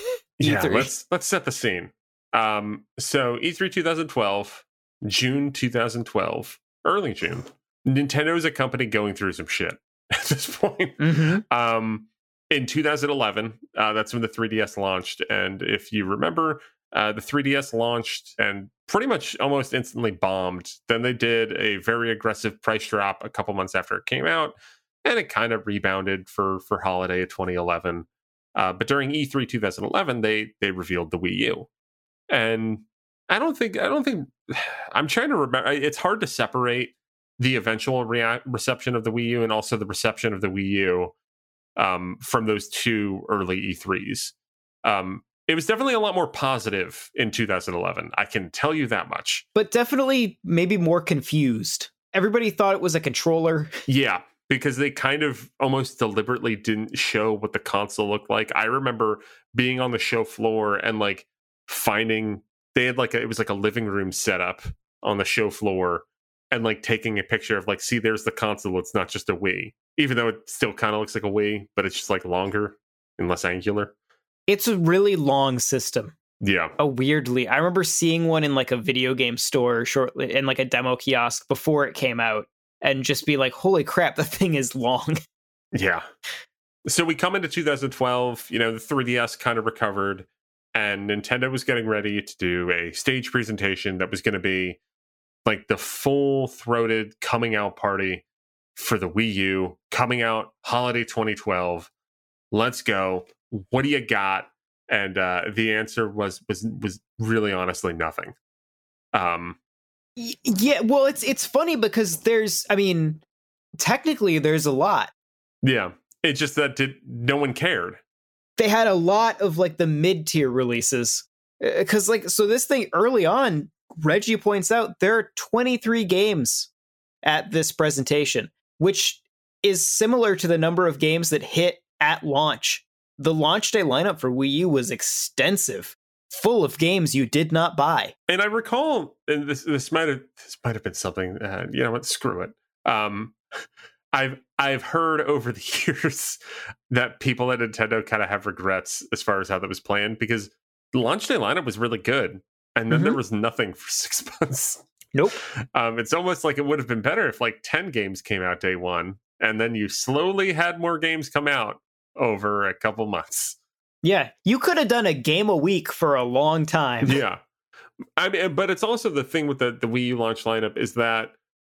S2: E three.
S1: Yeah, let's let's set the scene. Um, so E three twenty twelve, June twenty twelve, early June. Nintendo is a company going through some shit at this point.
S2: Mm-hmm.
S1: Um, in two thousand eleven, uh, that's when the three D S launched. And if you remember, uh, the three D S launched and pretty much almost instantly bombed. Then they did a very aggressive price drop a couple months after it came out, and it kind of rebounded for for holiday of twenty eleven. Uh, but during E three twenty eleven, they they revealed the Wii U, and I don't think I don't think I'm trying to remember. It's hard to separate the eventual rea- reception of the Wii U and also the reception of the Wii U um, from those two early E threes. Um, it was definitely a lot more positive in two thousand eleven. I can tell you that much.
S2: But definitely maybe more confused. Everybody thought it was a controller.
S1: Yeah, because they kind of almost deliberately didn't show what the console looked like. I remember being on the show floor and like finding they had like a, it was like a living room setup on the show floor, and like taking a picture of like, see, there's the console. It's not just a Wii, even though it still kind of looks like a Wii, but it's just like longer and less angular.
S2: It's a really long system.
S1: Yeah.
S2: A weirdly, I remember seeing one in like a video game store shortly in like a demo kiosk before it came out. and just be like, holy crap, the thing is long.
S1: Yeah. So we come into two thousand twelve, you know, the three D S kind of recovered, and Nintendo was getting ready to do a stage presentation that was going to be like the full-throated coming out party for the Wii U, coming out holiday twenty twelve. Let's go. What do you got? And uh, the answer was was was really honestly nothing. Um,
S2: yeah, well, it's it's funny because there's, I mean, technically there's a lot.
S1: Yeah, it's just that did no one cared.
S2: They had a lot of like the mid-tier releases because like so this thing early on, Reggie points out there are twenty-three games at this presentation, which is similar to the number of games that hit at launch. The launch day lineup for Wii U was extensive, full of games you did not buy.
S1: And I recall, and this this might have this might have been something. Uh, you know what? Screw it. Um, I've I've heard over the years that people at Nintendo kind of have regrets as far as how that was planned, because the launch day lineup was really good, and then mm-hmm. there was nothing for six months.
S2: Nope.
S1: Um, it's almost like it would have been better if like ten games came out day one, and then you slowly had more games come out over a couple months.
S2: Yeah, you could have done a game a week for a long time.
S1: Yeah. I mean, but it's also the thing with the, the Wii U launch lineup is that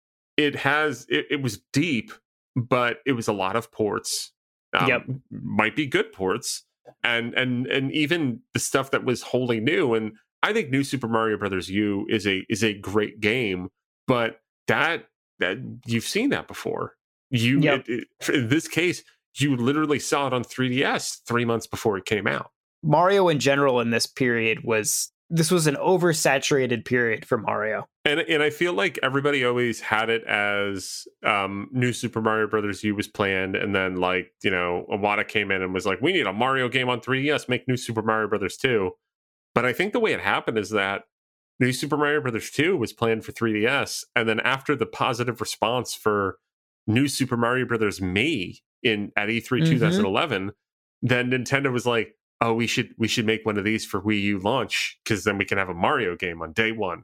S1: it has, it, it was deep, but it was a lot of ports. Um,
S2: yep.
S1: Might be good ports. And, and, and even the stuff that was wholly new. And I think New Super Mario Brothers U is a, is a great game, but that, that you've seen that before. You,
S2: yep.
S1: it, it, in this case, you literally saw it on three D S three months before it came out.
S2: Mario in general in this period was, this was an oversaturated period for Mario.
S1: And and I feel like everybody always had it as um, New Super Mario Brothers U was planned. And then like, you know, Iwata came in and was like, we need a Mario game on three D S, make New Super Mario Brothers two. But I think the way it happened is that New Super Mario Brothers two was planned for three D S. And then after the positive response for New Super Mario Brothers Mii in at E three mm-hmm. twenty eleven, then Nintendo was like, oh, we should we should make one of these for Wii U launch, because then we can have a Mario game on day one.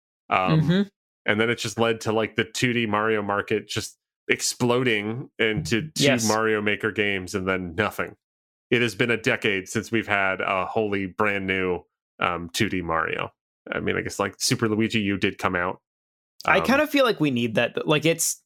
S1: Um,
S2: mm-hmm.
S1: And then it just led to like the two D Mario market just exploding into two
S2: yes.
S1: Mario Maker games, and then nothing. It has been a decade since we've had a wholly brand new um, two D Mario. I mean, I guess like Super Luigi U did come out.
S2: Um, I kind
S1: of
S2: of feel like we need that. Like it's,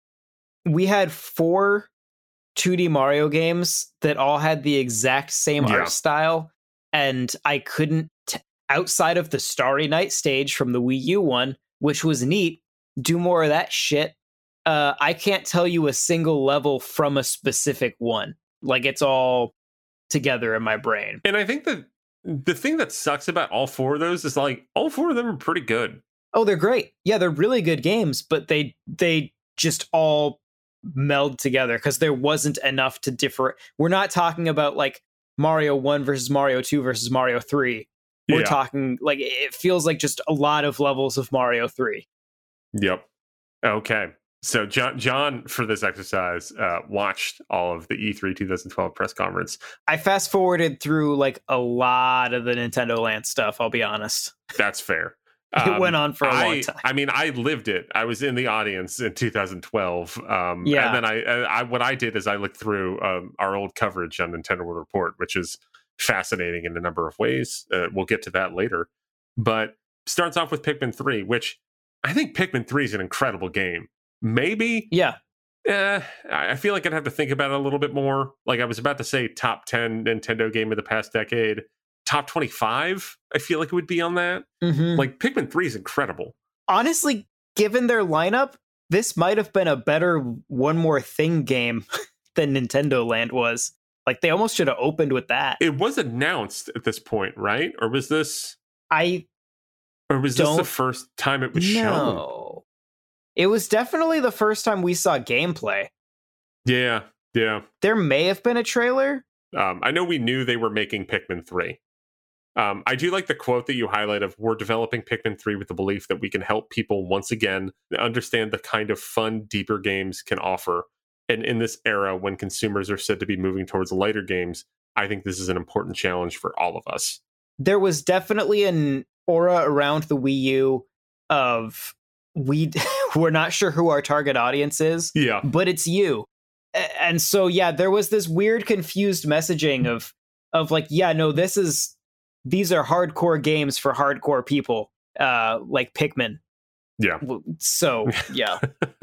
S2: we had four two D Mario games that all had the exact same
S1: yeah.
S2: art style, and I couldn't, t- outside of the Starry Night stage from the Wii U one, which was neat, do more of that shit. Uh, I can't tell you a single level from a specific one. Like it's all together in my brain.
S1: And I think that the thing that sucks about all four of those is like all four of them are pretty good.
S2: Oh, they're great. Yeah, they're really good games, but they they just all meld together because there wasn't enough to differ. We're not talking about like Mario one versus Mario two versus Mario three. We're
S1: yeah.
S2: talking like it feels like just a lot of levels of Mario three.
S1: Yep. Okay. So John, John for this exercise, uh, watched all of the E three twenty twelve press conference.
S2: I fast forwarded through like a lot of the Nintendo Land stuff. I'll be honest.
S1: That's fair.
S2: It um, went on for a
S1: I,
S2: long time.
S1: I mean, I lived it. I was in the audience in two thousand twelve. Um,
S2: yeah.
S1: And then I, I, what I did is I looked through um, our old coverage on Nintendo World Report, which is fascinating in a number of ways. Uh, we'll get to that later. But starts off with Pikmin three, which I think Pikmin three is an incredible game. Maybe.
S2: Yeah.
S1: Eh, I feel like I'd have to think about it a little bit more. Like I was about to say top ten Nintendo game of the past decade. Top twenty-five, I feel like it would be on that.
S2: Mm-hmm.
S1: Like Pikmin three is incredible.
S2: Honestly, given their lineup, this might have been a better One More Thing game than Nintendo Land was. Like they almost should have opened with that.
S1: It was announced at this point, right? Or was this
S2: I
S1: Or was this the first time it was
S2: no.
S1: shown?
S2: No. It was definitely the first time we saw gameplay.
S1: Yeah, yeah.
S2: There may have been a trailer.
S1: Um, I know we knew they were making Pikmin three. Um, I do like the quote that you highlight of, we're developing Pikmin three with the belief that we can help people once again understand the kind of fun, deeper games can offer. And in this era, when consumers are said to be moving towards lighter games, I think this is an important challenge for all of us.
S2: There was definitely an aura around the Wii U of we who are not sure who our target audience is.
S1: Yeah.
S2: But it's you. And so, yeah, there was this weird, confused messaging of, of like, yeah, no, this is, these are hardcore games for hardcore people, uh, like Pikmin.
S1: Yeah.
S2: So, yeah.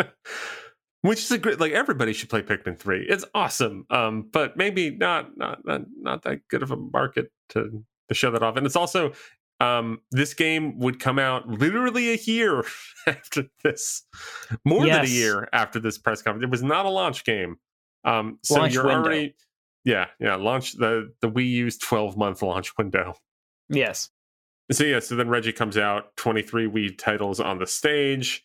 S1: Which is a great, like, everybody should play Pikmin three. It's awesome. Um, but maybe not, not, not, not that good of a market to, to show that off. And it's also, um, this game would come out literally a year after this, more yes. than a year after this press conference. It was not a launch game. Um, so launch you're window. already, yeah, yeah, launch the, the Wii U's twelve month launch window.
S2: Yes.
S1: So yeah, so then Reggie comes out, twenty-three Wii titles on the stage.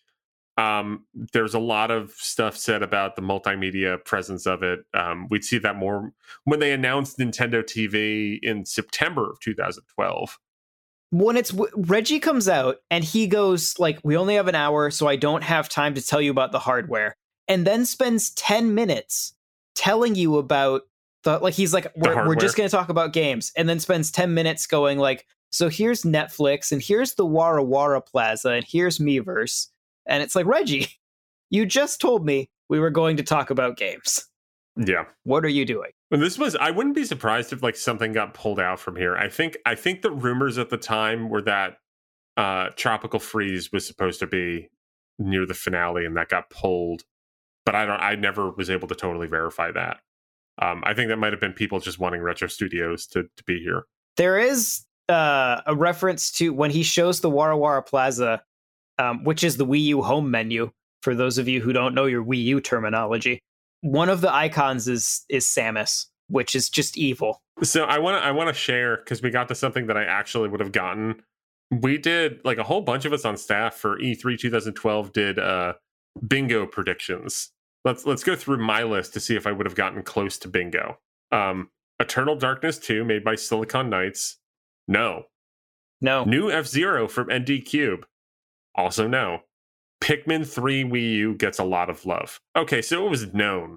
S1: Um, there's a lot of stuff said about the multimedia presence of it. Um, we'd see that more when they announced Nintendo T V in September of two thousand twelve.
S2: When it's Reggie comes out and he goes like, we only have an hour, so I don't have time to tell you about the hardware, and then spends ten minutes telling you about the, like, he's like, we're, we're just going to talk about games, and then spends ten minutes going like, so here's Netflix, and here's the Wara Wara Plaza, and here's Miiverse. And it's like, Reggie, you just told me we were going to talk about games.
S1: Yeah.
S2: What are you doing?
S1: And this was, I wouldn't be surprised if like something got pulled out from here. I think, I think the rumors at the time were that uh, Tropical Freeze was supposed to be near the finale, and that got pulled. But I don't, I never was able to totally verify that. Um, I think that might have been people just wanting Retro Studios to, to be here.
S2: There is uh, a reference to when he shows the Wara Wara Plaza, um, which is the Wii U home menu, for those of you who don't know your Wii U terminology. One of the icons is is Samus, which is just evil.
S1: So I want to I want to share, because we got to something that I actually would have gotten. We did, like, a whole bunch of us on staff for E three twenty twelve did uh, bingo predictions. Let's let's go through my list to see if I would have gotten close to bingo. Um, Eternal Darkness two, made by Silicon Knights. No.
S2: No.
S1: New F-Zero from N D Cube. Also no. Pikmin three Wii U gets a lot of love. Okay, so it was known.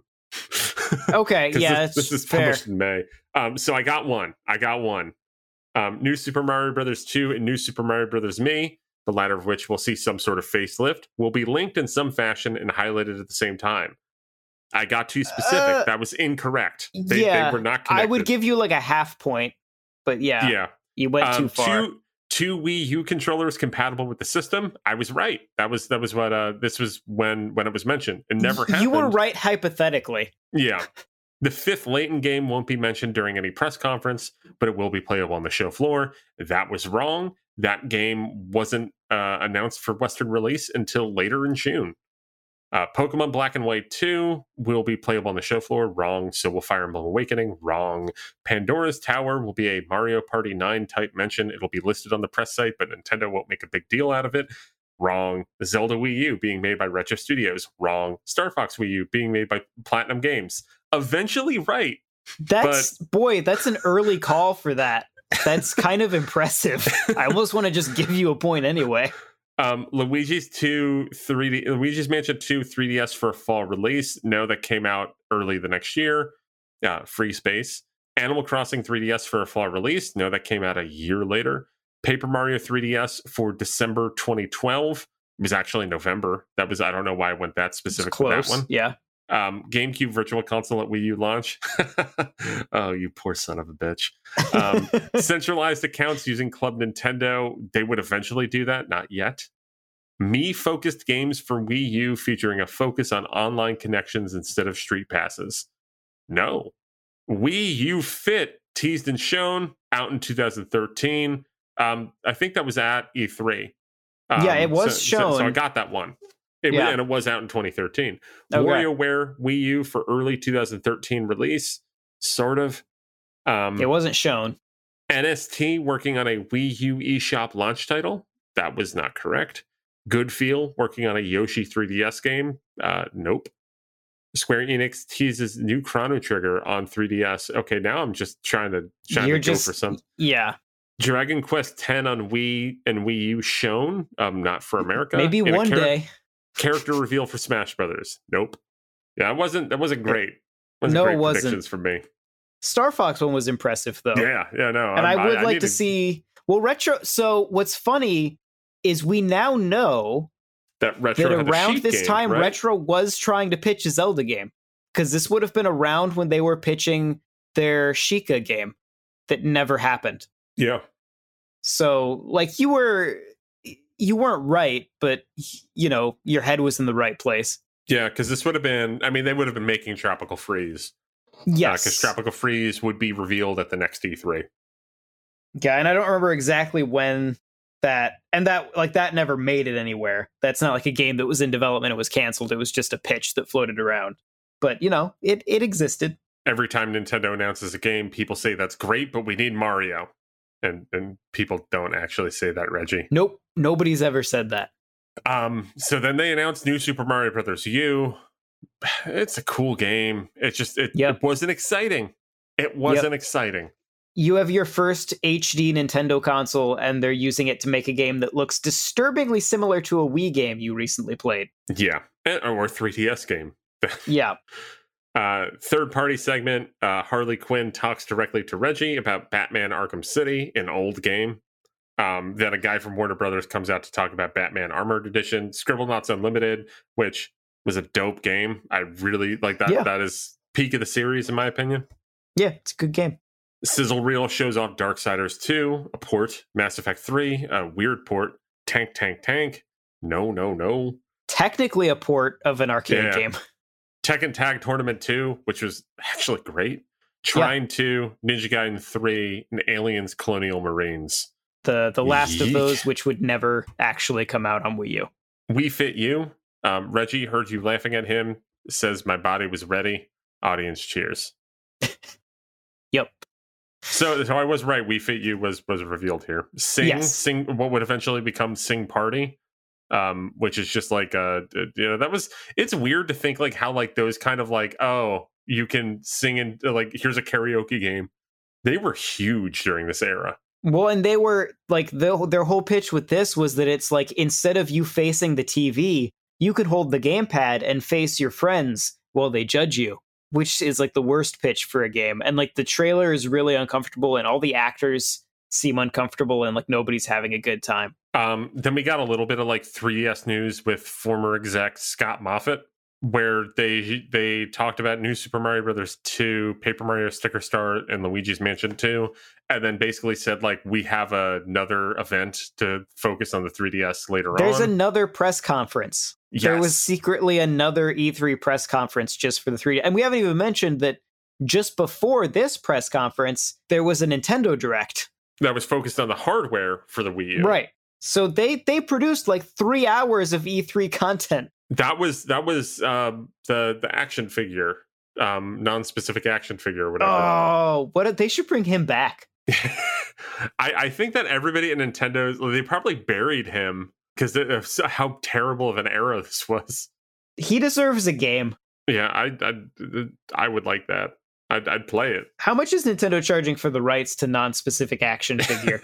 S2: Okay, yeah,
S1: this, this is published in May. Um, so I got one. I got one. Um, New Super Mario Brothers two and New Super Mario Brothers Me, the latter of which will see some sort of facelift, will be linked in some fashion and highlighted at the same time. I got too specific. Uh, that was incorrect. They,
S2: yeah,
S1: they were not connected.
S2: I would give you like a half point, but yeah,
S1: yeah,
S2: you went
S1: um,
S2: too far.
S1: Two, two Wii U controllers compatible with the system. I was right. That was that was what uh, this was when when it was mentioned. It never happened.
S2: You were right hypothetically.
S1: Yeah. The fifth Layton game won't be mentioned during any press conference, but it will be playable on the show floor. That was wrong. That game wasn't uh, announced for Western release until later in June. Uh, Pokemon Black and White two will be playable on the show floor. Wrong. So will Fire Emblem Awakening. Wrong. Pandora's Tower will be a Mario Party nine type mention. It'll be listed on the press site, but Nintendo won't make a big deal out of it. Wrong. Zelda Wii U being made by Retro Studios. Wrong. Star Fox Wii U being made by Platinum Games. Eventually right.
S2: That's, but... boy, that's an early call for that. That's kind of impressive. I almost want to just give you a point anyway.
S1: Um, Luigi's two three D Luigi's Mansion two three D S for a fall release. No, that came out early the next year. Uh, free space. Animal Crossing three D S for a fall release. No, that came out a year later. Paper Mario three D S for December twenty twelve. It was actually November. That was, I don't know why I went that specific for that one.
S2: Yeah.
S1: Um, GameCube Virtual Console at Wii U launch. Oh, you poor son of a bitch. Um, centralized accounts using Club Nintendo. They would eventually do that. Not yet. Me-focused games for Wii U featuring a focus on online connections instead of street passes. No. Wii U Fit, teased and shown, out in two thousand thirteen. Um, I think that was at E three. Um,
S2: yeah, it was
S1: so,
S2: shown.
S1: So, so I got that one. It, yeah. And it was out in twenty thirteen.
S2: Okay.
S1: WarioWare Wii U for early two thousand thirteen release, sort of. Um,
S2: it wasn't shown.
S1: N S T working on a Wii U eShop launch title. That was not correct. Good Feel working on a Yoshi three D S game. Uh, nope. Square Enix teases new Chrono Trigger on three D S. Okay, now I'm just trying to trying
S2: You're
S1: to
S2: just,
S1: go for some.
S2: Yeah.
S1: Dragon Quest ten on Wii and Wii U shown. Um, not for America.
S2: Maybe
S1: In
S2: one
S1: char-
S2: day.
S1: Character reveal for Smash Brothers. Nope. Yeah, it wasn't. That wasn't great. It wasn't
S2: no,
S1: great
S2: it wasn't.
S1: Predictions for me.
S2: Star Fox one was impressive though.
S1: Yeah, yeah, no.
S2: And
S1: I'm,
S2: I would
S1: I,
S2: like
S1: I
S2: to
S1: to
S2: see. Well, retro. So what's funny is we now know
S1: that Retro
S2: that
S1: had
S2: around
S1: a Sheik
S2: this
S1: game,
S2: time
S1: right?
S2: Retro was trying to pitch a Zelda game, because this would have been around when they were pitching their Sheikah game that never happened.
S1: Yeah.
S2: So, like, you were you weren't right, but you know, your head was in the right place.
S1: Yeah, because this would have been, I mean, they would have been making Tropical Freeze.
S2: Yes.
S1: Because uh, Tropical Freeze would be revealed at the next E three.
S2: Yeah, and I don't remember exactly when that, and that, like, that never made it anywhere. That's not like a game that was in development, it was canceled. It was just a pitch that floated around. But, you know, it, it existed.
S1: Every time Nintendo announces a game, people say that's great, but we need Mario. And and people don't actually say that, Reggie.
S2: Nope. Nobody's ever said that.
S1: Um, so then they announced New Super Mario Brothers U. It's a cool game. It just, it,
S2: yep.
S1: it wasn't exciting. It wasn't
S2: yep.
S1: exciting.
S2: You have your first H D Nintendo console, and they're using it to make a game that looks disturbingly similar to a Wii game you recently played.
S1: Yeah, or a three D S game.
S2: yeah.
S1: Uh, third party segment, uh, Harley Quinn talks directly to Reggie about Batman Arkham City, an old game. Um, then a guy from Warner Brothers comes out to talk about Batman Armored Edition, Scribblenauts Unlimited, which was a dope game. I really like that.
S2: Yeah.
S1: That is peak of the series, in my opinion.
S2: Yeah, it's a good game.
S1: Sizzle Reel shows off Darksiders two, a port, Mass Effect three, a weird port, Tank, Tank, Tank. No, no, no.
S2: Technically a port of an arcade
S1: yeah.
S2: game.
S1: Tekken Tag Tournament two, which was actually great. Trine yeah. two, Ninja Gaiden three, and Aliens Colonial Marines.
S2: The the last
S1: Yeek.
S2: of those which would never actually come out on Wii U.
S1: We Fit You. Um, Reggie heard you laughing at him, says my body was ready. Audience cheers.
S2: Yep.
S1: So, so I was right. We Fit You was was revealed here. Sing,
S2: yes.
S1: sing. What would eventually become Sing Party, um, which is just like uh, you know, that was. It's weird to think like how like those kind of like oh you can sing in like here's a karaoke game. They were huge during this era.
S2: Well, and they were like the, their whole pitch with this was that it's like instead of you facing the T V, you could hold the gamepad and face your friends while they judge you. Which is like the worst pitch for a game. And like the trailer is really uncomfortable and all the actors seem uncomfortable and like nobody's having a good time.
S1: Um, then we got a little bit of like three D S news with former exec Scott Moffat, where they they talked about New Super Mario Brothers two, Paper Mario Sticker Star, and Luigi's Mansion two, and then basically said like we have another event to focus on the three D S later
S2: There's
S1: on.
S2: There's another press conference.
S1: Yes.
S2: There was secretly another E three press conference just for the three D. And we haven't even mentioned that just before this press conference, there was a Nintendo Direct.
S1: That was focused on the hardware for the Wii U.
S2: Right. So they they produced like three hours of E three content.
S1: That was that was um, the the action figure, um, non-specific action figure, or whatever.
S2: Oh, what they should bring him back.
S1: I, I think that everybody at Nintendo, they probably buried him because of how terrible of an era this was.
S2: He deserves a game.
S1: Yeah, I I, I would like that. I'd, I'd play it.
S2: How much is Nintendo charging for the rights to non-specific action figure?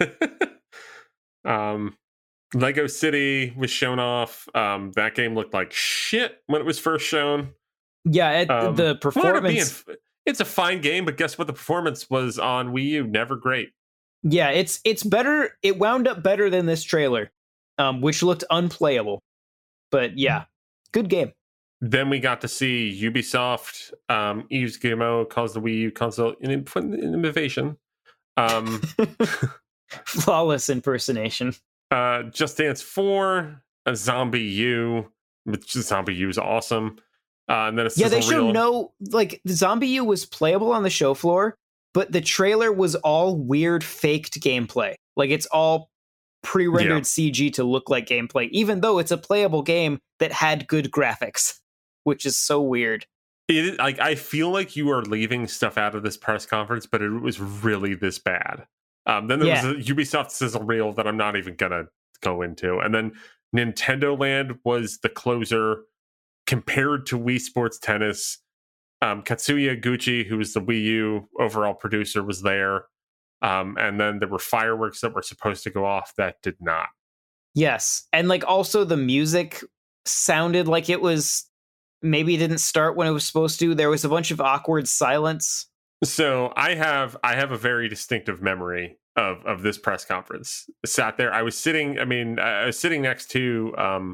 S1: um, Lego City was shown off. Um, that game looked like shit when it was first shown.
S2: Yeah, it, um, the performance.
S1: Being, it's a fine game, but guess what? The performance was on Wii U. Never great.
S2: Yeah, it's it's better. It wound up better than this trailer. Um, which looked unplayable. But yeah, good game.
S1: Then we got to see Ubisoft. Um, Yves Guillemot calls the Wii U console an innovation. Um,
S2: Flawless impersonation.
S1: Uh, Just Dance four, a Zombie U, which Zombie U is awesome. Uh, and then a
S2: yeah, they showed
S1: reel.
S2: no, like, the Zombie U was playable on the show floor, but the trailer was all weird faked gameplay. Like, it's all pre-rendered yeah. C G to look like gameplay, even though it's a playable game that had good graphics, which is so weird.
S1: It, like, I feel like you are leaving stuff out of this press conference, but it was really this bad. Um, then there yeah. was a Ubisoft sizzle reel that I'm not even gonna go into, and then Nintendo Land was the closer compared to Wii Sports Tennis. Um, Katsuya Gucci, who was the Wii U overall producer, was there. Um, and then there were fireworks that were supposed to go off that did not.
S2: Yes. And like also the music sounded like it was maybe it didn't start when it was supposed to. There was a bunch of awkward silence.
S1: So I have I have a very distinctive memory of, of this press conference. I sat there. I was sitting, I mean, I was sitting next to um,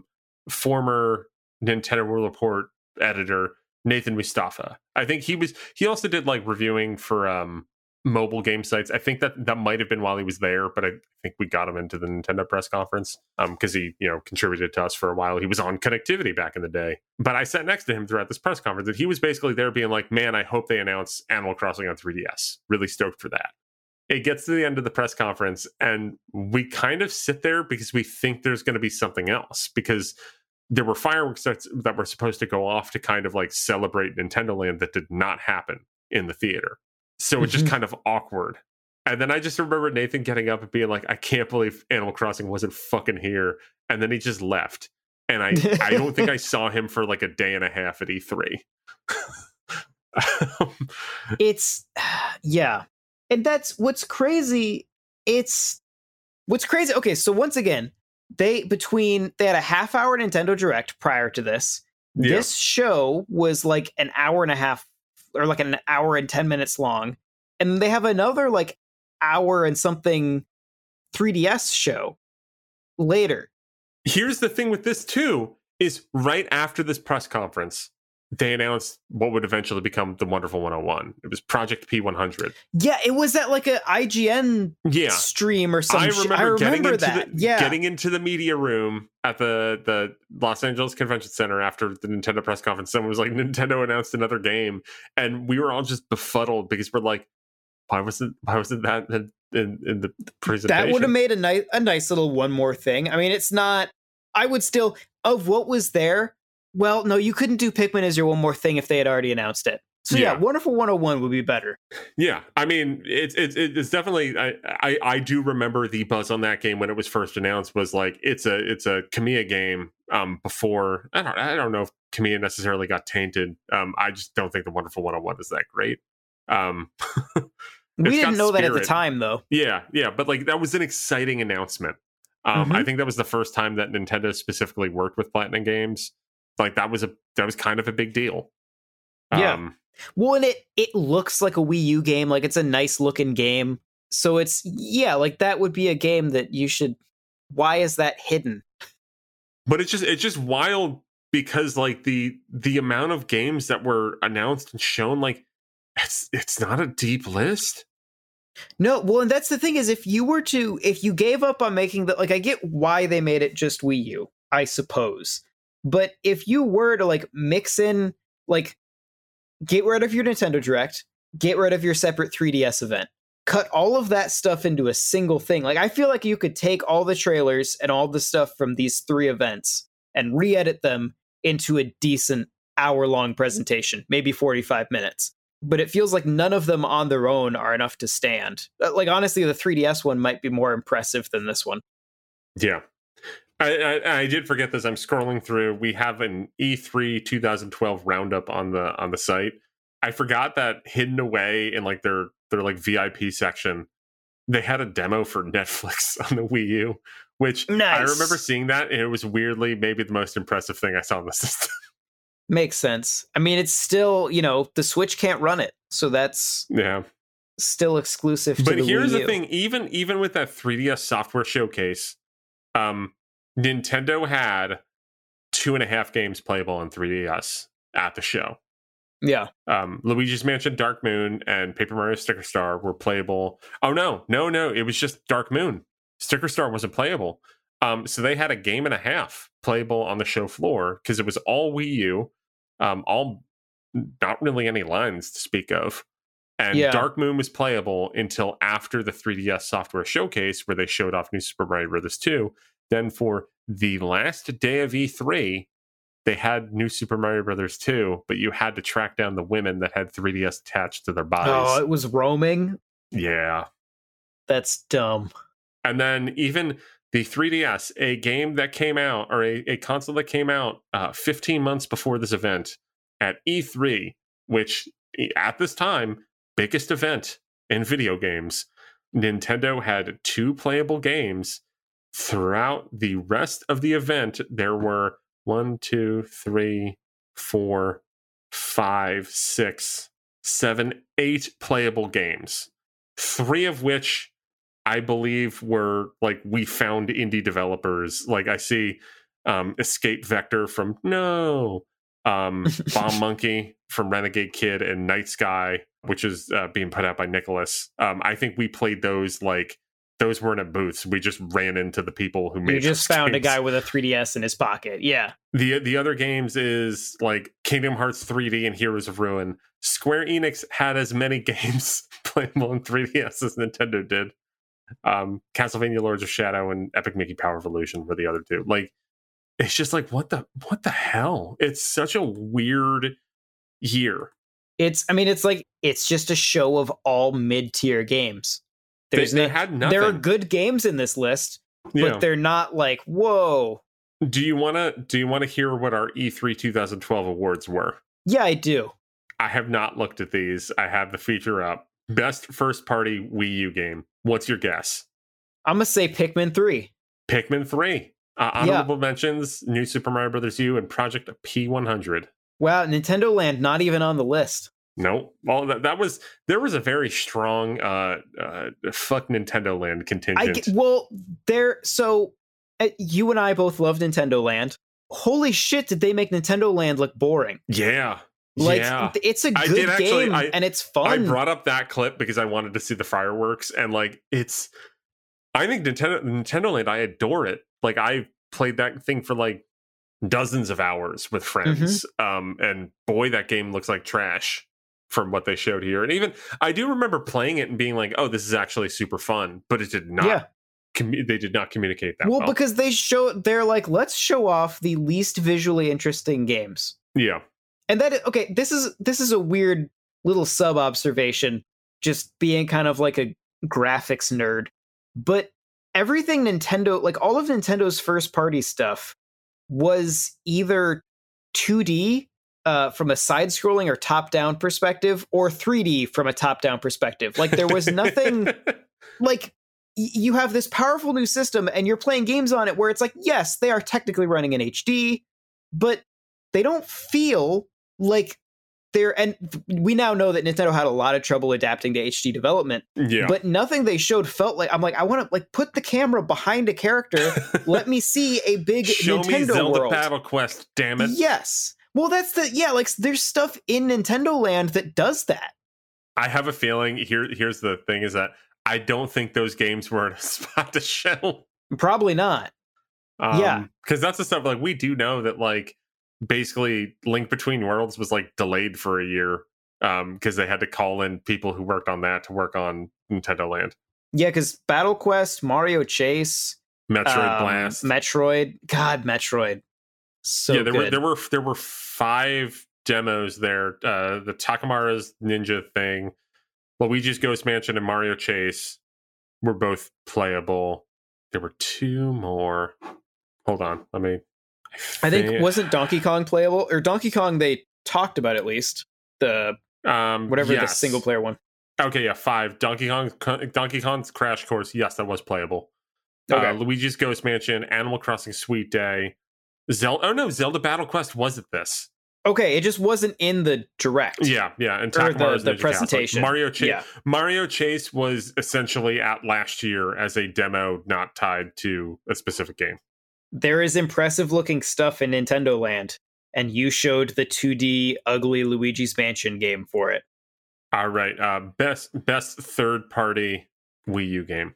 S1: former Nintendo World Report editor Nathan Mustafa. I think he was he also did like reviewing for um mobile game sites. I think that that might have been while he was there, but I think we got him into the Nintendo press conference um because he, you know, contributed to us for a while. He was on Connectivity back in the day. But I sat next to him throughout this press conference, and he was basically there being like, man, I hope they announce Animal Crossing on three D S. Really stoked for that. It gets to the end of the press conference, and we kind of sit there because we think there's going to be something else, because there were fireworks that, that were supposed to go off to kind of like celebrate Nintendo Land that did not happen in the theater. So it's just kind of awkward. And then I just remember Nathan getting up and being like, I can't believe Animal Crossing wasn't fucking here. And then he just left. And I, I don't think I saw him for like a day and a half at E three.
S2: It's, yeah. And that's what's crazy. It's what's crazy. Okay, so once again, they between they had a half hour Nintendo Direct prior to this. Yeah. This show was like an hour and a half, or like an hour and ten minutes long, and they have another like hour and something three D S show later.
S1: Here's the thing with this too: is right after this press conference, they announced what would eventually become the Wonderful one oh one. It was Project P one hundred.
S2: Yeah, it was at like a I G N
S1: yeah.
S2: stream or something.
S1: I remember,
S2: I remember
S1: getting into
S2: that.
S1: The,
S2: yeah.
S1: getting into the media room at the, the Los Angeles Convention Center after the Nintendo press conference. Someone was like, Nintendo announced another game. And we were all just befuddled because we're like, why wasn't, why wasn't that in, in, in the presentation?
S2: That would have made a nice, a nice little one more thing. I mean, it's not, I would still, of what was there, well, no, you couldn't do Pikmin as your one more thing if they had already announced it. So yeah, yeah Wonderful one oh one would be better.
S1: Yeah, I mean, it's it's it's definitely. I, I I do remember the buzz on that game when it was first announced was like it's a it's a Kamiya game. Um, before I don't I don't know if Kamiya necessarily got tainted. Um, I just don't think the Wonderful one oh one is that great. Um,
S2: we didn't know spirit. that at the time, though.
S1: Yeah, yeah, but like that was an exciting announcement. Um, mm-hmm. I think that was the first time that Nintendo specifically worked with Platinum Games. Like that was a that was kind of a big deal.
S2: Yeah.
S1: Um,
S2: well, and it it looks like a Wii U game. Like it's a nice looking game. So it's yeah, like that would be a game that you should. Why is that hidden?
S1: But it's just it's just wild because like the the amount of games that were announced and shown, like it's it's not a deep list.
S2: No, well, and that's the thing is if you were to if you gave up on making that, like I get why they made it just Wii U, I suppose. But if you were to like mix in, like, get rid of your Nintendo Direct, get rid of your separate three D S event, cut all of that stuff into a single thing. Like, I feel like you could take all the trailers and all the stuff from these three events and re-edit them into a decent hour-long presentation, maybe forty-five minutes. But it feels like none of them on their own are enough to stand. Like, honestly, the three D S one might be more impressive than this one.
S1: Yeah. I, I, I did forget this. I'm scrolling through. We have an E three twenty twelve roundup on the on the site. I forgot that hidden away in like their their like V I P section, they had a demo for Netflix on the Wii U, which nice. I remember seeing that, and it was weirdly maybe the most impressive thing I saw in the system.
S2: Makes sense. I mean, it's still, you know, the Switch can't run it, so that's
S1: yeah
S2: still exclusive to
S1: but
S2: the
S1: here's
S2: Wii U.
S1: The thing, even even with that three D S software showcase, um Nintendo had two and a half games playable on three D S at the show.
S2: Yeah.
S1: Um, Luigi's Mansion Dark Moon and Paper Mario Sticker Star were playable. Oh, no, no, no. It was just Dark Moon. Sticker Star wasn't playable. Um, so they had a game and a half playable on the show floor because it was all Wii U, um, all not really any lines to speak of. And yeah. Dark Moon was playable until after the three D S software showcase where they showed off New Super Mario Bros. two. Then for the last day of E three, they had New Super Mario Bros. two, but you had to track down the women that had three D S attached to their bodies.
S2: Oh, it was roaming?
S1: Yeah.
S2: That's dumb.
S1: And then even the three D S, a game that came out, or a, a console that came out uh, fifteen months before this event at E three, which at this time, biggest event in video games, Nintendo had two playable games. Throughout the rest of the event, there were one, two, three, four, five, six, seven, eight playable games. Three of which I believe were like we found indie developers. Like I see um, Escape Vector from No, um, Bomb Monkey from Renegade Kid, and Night Sky, which is uh, being put out by Nicholas. Um, I think we played those like those weren't at booths. We just ran into the people who made.
S2: You just
S1: those
S2: found
S1: games.
S2: a guy with a three D S in his pocket. Yeah.
S1: The the other games is like Kingdom Hearts three D and Heroes of Ruin. Square Enix had as many games playable in three D S as Nintendo did. Um, Castlevania Lords of Shadow and Epic Mickey Power Evolution were the other two. Like, it's just like what the what the hell? It's such a weird year.
S2: It's I mean, it's like it's just a show of all mid-tier games. There's
S1: they,
S2: no,
S1: they had nothing.
S2: There are good games in this list, but
S1: yeah.
S2: they're not like, whoa.
S1: Do you wanna do you wanna hear what our E three twenty twelve awards were?
S2: Yeah, I do.
S1: I have not looked at these. I have the feature up. Best first party Wii U game. What's your guess?
S2: I'm gonna say Pikmin three.
S1: Pikmin three. Uh, honorable yeah. mentions: New Super Mario Brothers U and Project P one hundred.
S2: Wow, Nintendo Land not even on the list.
S1: No, well, that, that was there was a very strong uh, uh, fuck Nintendo Land contingent.
S2: I get, well, there. So uh, you and I both love Nintendo Land. Holy shit, did they make Nintendo Land look boring?
S1: Yeah.
S2: Like,
S1: yeah.
S2: it's a good
S1: actually,
S2: game,
S1: I,
S2: and it's fun.
S1: I brought up that clip because I wanted to see the fireworks, and like, it's. I think Nintendo Nintendo Land. I adore it. Like, I played that thing for like dozens of hours with friends, mm-hmm. um, and boy, that game looks like trash from what they showed here. And even I do remember playing it and being like, "Oh, this is actually super fun," but it did not.
S2: Yeah.
S1: Commu- they did not communicate that
S2: well.
S1: Well,
S2: because they show they're like, let's show off the least visually interesting games.
S1: Yeah.
S2: And that okay, this is this is a weird little sub observation, just being kind of like a graphics nerd. But everything Nintendo, like all of Nintendo's first party stuff, was either two D uh, from a side scrolling or top down perspective, or three D from a top down perspective. Like there was nothing like y- you have this powerful new system and you're playing games on it where it's like, yes, they are technically running in H D, but they don't feel like they're, and we now know that Nintendo had a lot of trouble adapting to H D development.
S1: Yeah.
S2: But nothing they showed felt like, I'm like, I want to like put the camera behind a character. Let me see a big
S1: Show
S2: Nintendo
S1: me Zelda
S2: world.
S1: Battle Quest, damn it.
S2: Yes. Well, that's the, yeah, like there's stuff in Nintendo Land that does that.
S1: I have a feeling here. Here's the thing is that I don't think those games were in a spot to show.
S2: Probably not.
S1: Um,
S2: yeah.
S1: Because that's the stuff like we do know that like, basically Link Between Worlds was like delayed for a year um because they had to call in people who worked on that to work on Nintendo Land.
S2: Yeah, because Battle Quest, Mario Chase,
S1: Metroid
S2: um,
S1: Blast,
S2: Metroid, God, Metroid, so
S1: yeah. There
S2: good.
S1: were there were there were five demos there. Uh, the Takamara's Ninja thing, Luigi's Ghost Mansion, and Mario Chase were both playable. There were two more. Hold on, let me.
S2: I think wasn't Donkey Kong playable, or Donkey Kong they talked about at least the
S1: um
S2: whatever
S1: yes.
S2: the single player one.
S1: Okay, yeah, five Donkey Kong Donkey Kong's Crash Course. Yes, that was playable.
S2: Okay.
S1: Uh, Luigi's Ghost Mansion, Animal Crossing Sweet Day, Zelda. Oh no, Zelda Battle Quest wasn't this.
S2: Okay, it just wasn't in the direct.
S1: Yeah, yeah, and
S2: or the, the
S1: Ninja
S2: presentation.
S1: Castle. Mario Chase.
S2: Yeah.
S1: Mario Chase was essentially at last year as a demo, not tied to a specific game.
S2: There is impressive looking stuff in Nintendo Land, and you showed the two D ugly Luigi's Mansion game for it.
S1: All right, uh, best best third party Wii U game.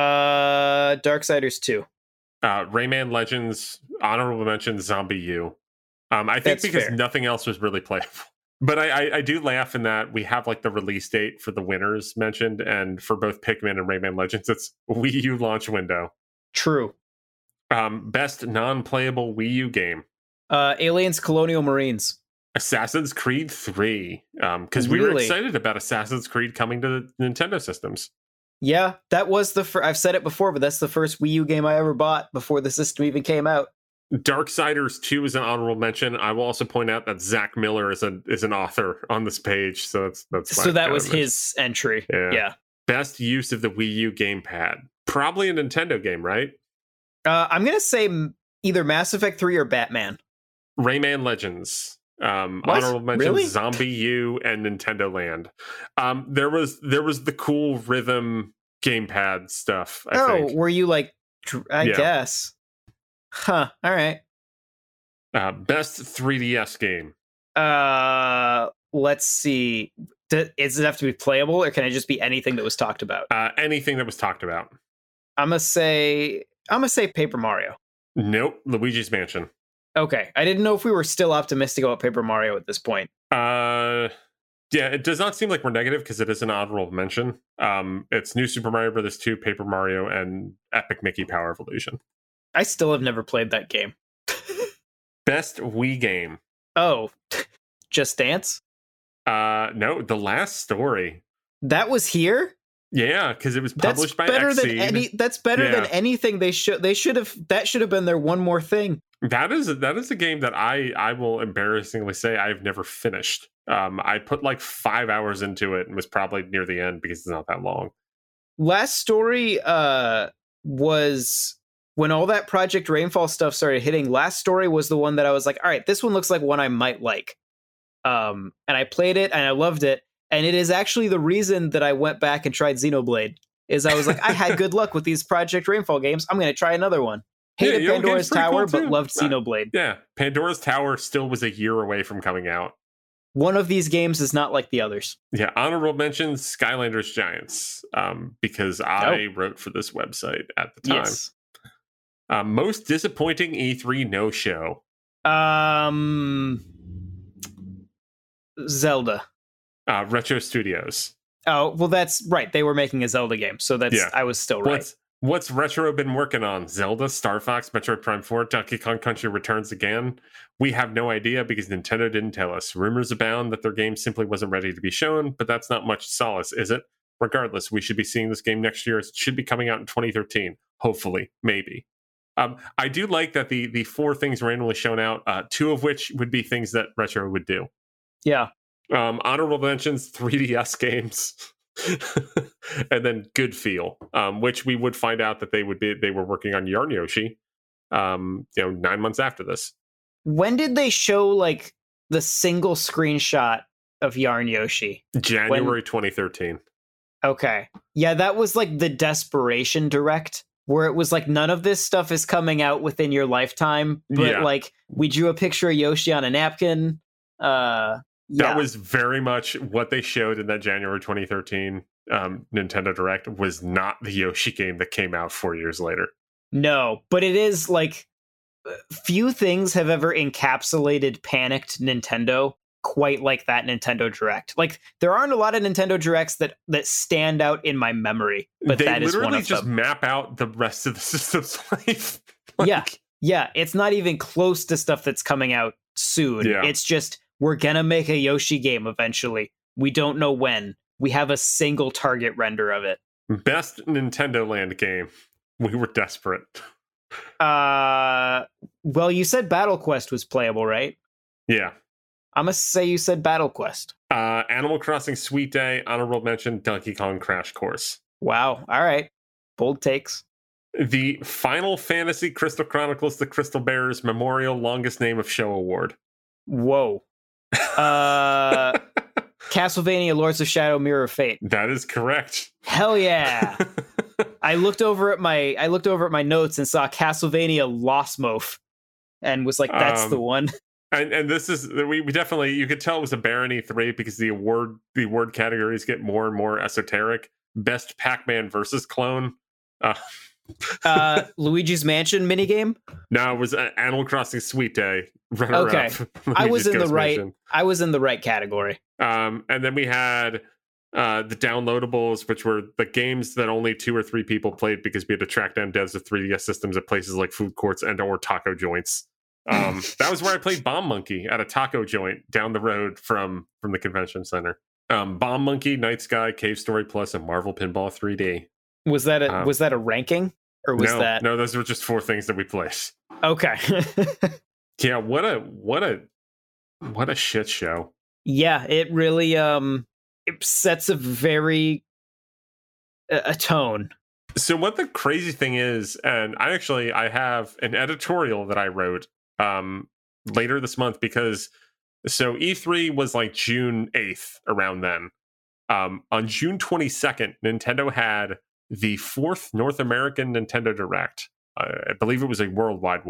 S2: Uh, Darksiders two.
S1: Uh, Rayman Legends, honorable mention, Zombie U. Um, I think
S2: That's
S1: because
S2: fair.
S1: nothing else was really playable. But I, I, I do laugh in that we have like the release date for the winners mentioned, and for both Pikmin and Rayman Legends, it's Wii U launch window.
S2: True.
S1: Um, best non-playable Wii U game.
S2: Uh, Aliens Colonial Marines.
S1: Assassin's Creed three. Um, because
S2: Really?
S1: we were excited about Assassin's Creed coming to the Nintendo systems.
S2: Yeah, that was the first, I've said it before, but that's the first Wii U game I ever bought before the system even came out.
S1: Darksiders two is an honorable mention. I will also point out that Zach Miller is a is an author on this page, so that's that's
S2: So that was his entry.
S1: Yeah.
S2: yeah.
S1: Best use of the Wii U gamepad. Probably a Nintendo game, right?
S2: Uh, I'm going to say m- either Mass Effect three or Batman.
S1: Rayman Legends. Um,
S2: What?
S1: honorable mentions
S2: Really?
S1: Zombie U and Nintendo Land. Um, there was there was the cool rhythm gamepad stuff. I
S2: oh,
S1: think.
S2: were you like, dr- I
S1: Yeah.
S2: guess. Huh. All right.
S1: Uh, best three D S game.
S2: Uh, let's see. D- does it have to be playable, or can it just be anything that was talked about?
S1: Uh, anything that was talked about.
S2: I'm gonna say I'm gonna say Paper Mario.
S1: Nope, Luigi's Mansion.
S2: Okay, I didn't know if we were still optimistic about Paper Mario at this point.
S1: Uh, yeah, it does not seem like we're negative because it is an honorable mention. Um, it's New Super Mario Brothers two, Paper Mario, and Epic Mickey Power Evolution.
S2: I still have never played that game.
S1: Best Wii game.
S2: Oh, Just Dance?
S1: Uh, no, The Last Story.
S2: That was here?
S1: Yeah, because it was published
S2: that's
S1: by
S2: better
S1: Xseed.
S2: than any. That's better
S1: Yeah.
S2: than anything they should. They should have. That should have been their one more thing.
S1: That is that is a game that I I will embarrassingly say I've never finished. Um, I put like five hours into it and was probably near the end because it's not that long.
S2: Last Story uh, was when all that Project Rainfall stuff started hitting. Last Story was the one that I was like, all right, this one looks like one I might like. Um, and I played it and I loved it. And it is actually the reason that I went back and tried Xenoblade. Is I was like, I had good luck with these Project Rainfall games. I'm going to try another one. Hated
S1: Yeah,
S2: Pandora's Tower,
S1: cool
S2: but loved Xenoblade.
S1: Yeah, Pandora's Tower still was a year away from coming out.
S2: One of these games is not like the others.
S1: Yeah, honorable mentions Skylanders Giants, um, because I oh. wrote for this website at the time.
S2: Yes.
S1: Uh, most disappointing E three no-show.
S2: Um, Zelda.
S1: Uh, Retro Studios.
S2: Oh, well, that's right. They were making a Zelda game, so that's yeah. I was still right.
S1: What's, what's Retro been working on? Zelda, Star Fox, Metroid Prime four, Donkey Kong Country Returns again? We have no idea because Nintendo didn't tell us. Rumors abound that their game simply wasn't ready to be shown, but that's not much solace, is it? Regardless, we should be seeing this game next year. It should be coming out in twenty thirteen. Hopefully, maybe. Um, I do like that the the four things randomly shown out, uh, two of which would be things that Retro would do.
S2: Yeah.
S1: Um, honorable mentions, three D S games, and then Good Feel, um, which we would find out that they would be they were working on Yarn Yoshi, um, you know, nine months after this.
S2: When did they show like the single screenshot of Yarn Yoshi?
S1: January
S2: when...
S1: twenty thirteen.
S2: Okay, yeah, that was like the Desperation Direct, where it was like none of this stuff is coming out within your lifetime, but yeah. like we drew a picture of Yoshi on a napkin. Uh, Yeah.
S1: That was very much what they showed in that January twenty thirteen um, Nintendo Direct. Was not the Yoshi game that came out four years later.
S2: No, but it is like few things have ever encapsulated panicked Nintendo quite like that Nintendo Direct. Like there aren't a lot of Nintendo Directs that that stand out in my memory, but
S1: they
S2: that is one of them.
S1: They literally just map out the rest of the system's life.
S2: like, yeah, yeah. It's not even close to stuff that's coming out soon.
S1: Yeah.
S2: It's just we're gonna make a Yoshi game eventually. We don't know when. We have a single target render of it.
S1: Best Nintendo Land game. We were desperate.
S2: Uh, well, you said Battle Quest was playable, right?
S1: Yeah.
S2: I'm gonna say you said Battle Quest.
S1: Uh, Animal Crossing Sweet Day, honorable mention, Donkey Kong Crash Course.
S2: Wow. All right. Bold takes.
S1: The Final Fantasy Crystal Chronicles The Crystal Bearers Memorial Longest Name of Show Award.
S2: Whoa. Uh, Castlevania Lords of Shadow Mirror of Fate.
S1: That is correct.
S2: Hell yeah. I looked over at my I looked over at my notes and saw Castlevania Lost Mof and was like, that's um, the one.
S1: And and this is we, we definitely you could tell it was a Baron E three because the award the award categories get more and more esoteric. Best Pac-Man versus clone. Uh,
S2: uh, Luigi's Mansion minigame?
S1: No, it was uh, Animal Crossing Sweet Day.
S2: Okay, I was in the right. Mission. I was in the right category.
S1: Um, and then we had uh, the downloadables, which were the games that only two or three people played because we had to track down devs of three D S systems at places like food courts and or taco joints. Um, that was where I played Bomb Monkey at a taco joint down the road from from the convention center. Um, Bomb Monkey, Night Sky, Cave Story Plus, and Marvel Pinball three D.
S2: Was that a um, was that a ranking, or was
S1: no,
S2: that
S1: no? Those were just four things that we placed.
S2: Okay.
S1: Yeah, what a what a what a shit show.
S2: Yeah, it really um it sets a very a, a tone.
S1: So what the crazy thing is, and I actually I have an editorial that I wrote um later this month because so E three was like June eighth around then. Um on June twenty-second, Nintendo had the fourth North American Nintendo Direct. Uh, I believe it was a worldwide one.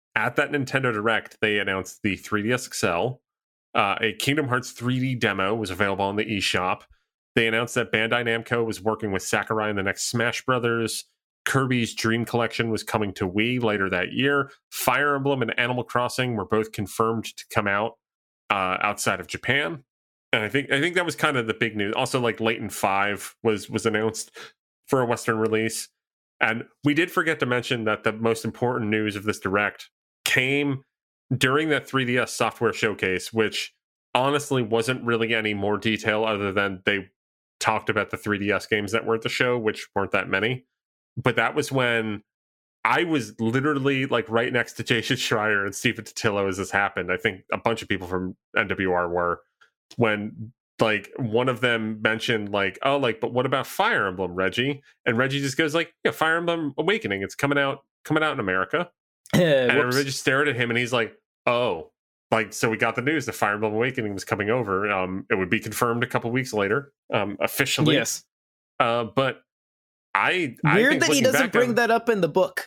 S1: at that Nintendo Direct, they announced the three D S X L. Uh, a Kingdom Hearts three D demo was available on the eShop. They announced that Bandai Namco was working with Sakurai in the next Smash Brothers. Kirby's Dream Collection was coming to Wii later that year. Fire Emblem and Animal Crossing were both confirmed to come out uh, outside of Japan. And I think I think that was kind of the big news. Also, like Layton five was was announced for a Western release. And we did forget to mention that the most important news of this Direct came during that three D S software showcase, which honestly wasn't really any more detail other than they talked about the three D S games that were at the show, which weren't that many. But that was when I was literally like right next to Jason Schreier and Stephen Totillo as this happened. I think a bunch of people from N W R were, when like one of them mentioned like, oh, like, but what about Fire Emblem, Reggie? And Reggie just goes like, yeah, Fire Emblem Awakening, it's coming out coming out in America.
S2: Uh,
S1: and
S2: whoops.
S1: everybody just stared at him and he's like, oh, like, so we got the news that Fire Emblem Awakening was coming over. Um, it would be confirmed a couple weeks later, um, officially.
S2: Yes.
S1: Uh, but I I
S2: Weird
S1: think
S2: that he
S1: looking
S2: doesn't
S1: back
S2: bring
S1: on-
S2: that up in the book.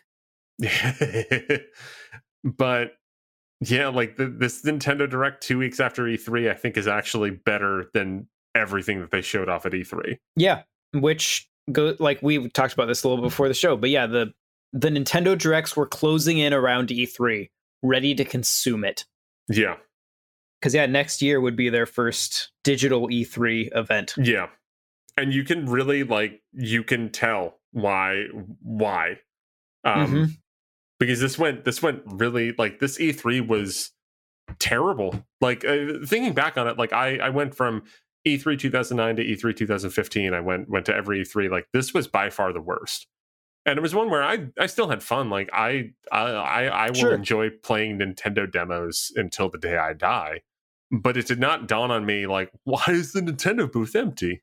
S1: But yeah, like the, this Nintendo Direct two weeks after E three, I think is actually better than everything that they showed off at E three.
S2: Yeah, which go like we talked about this a little before the show, but yeah, the the Nintendo Directs were closing in around E three, ready to consume it.
S1: Yeah,
S2: because yeah, next year would be their first digital E three event.
S1: Yeah, and you can really like you can tell why why. Um,
S2: mm-hmm.
S1: Because this went this went really like this E three was terrible. Like uh, thinking back on it, like I I went from E three two thousand nine to E three two thousand fifteen. I went went to every E three. Like this was by far the worst. And it was one where I I still had fun. Like I I I, I will
S2: Sure.
S1: enjoy playing Nintendo demos until the day I die. But it did not dawn on me like, why is the Nintendo booth empty?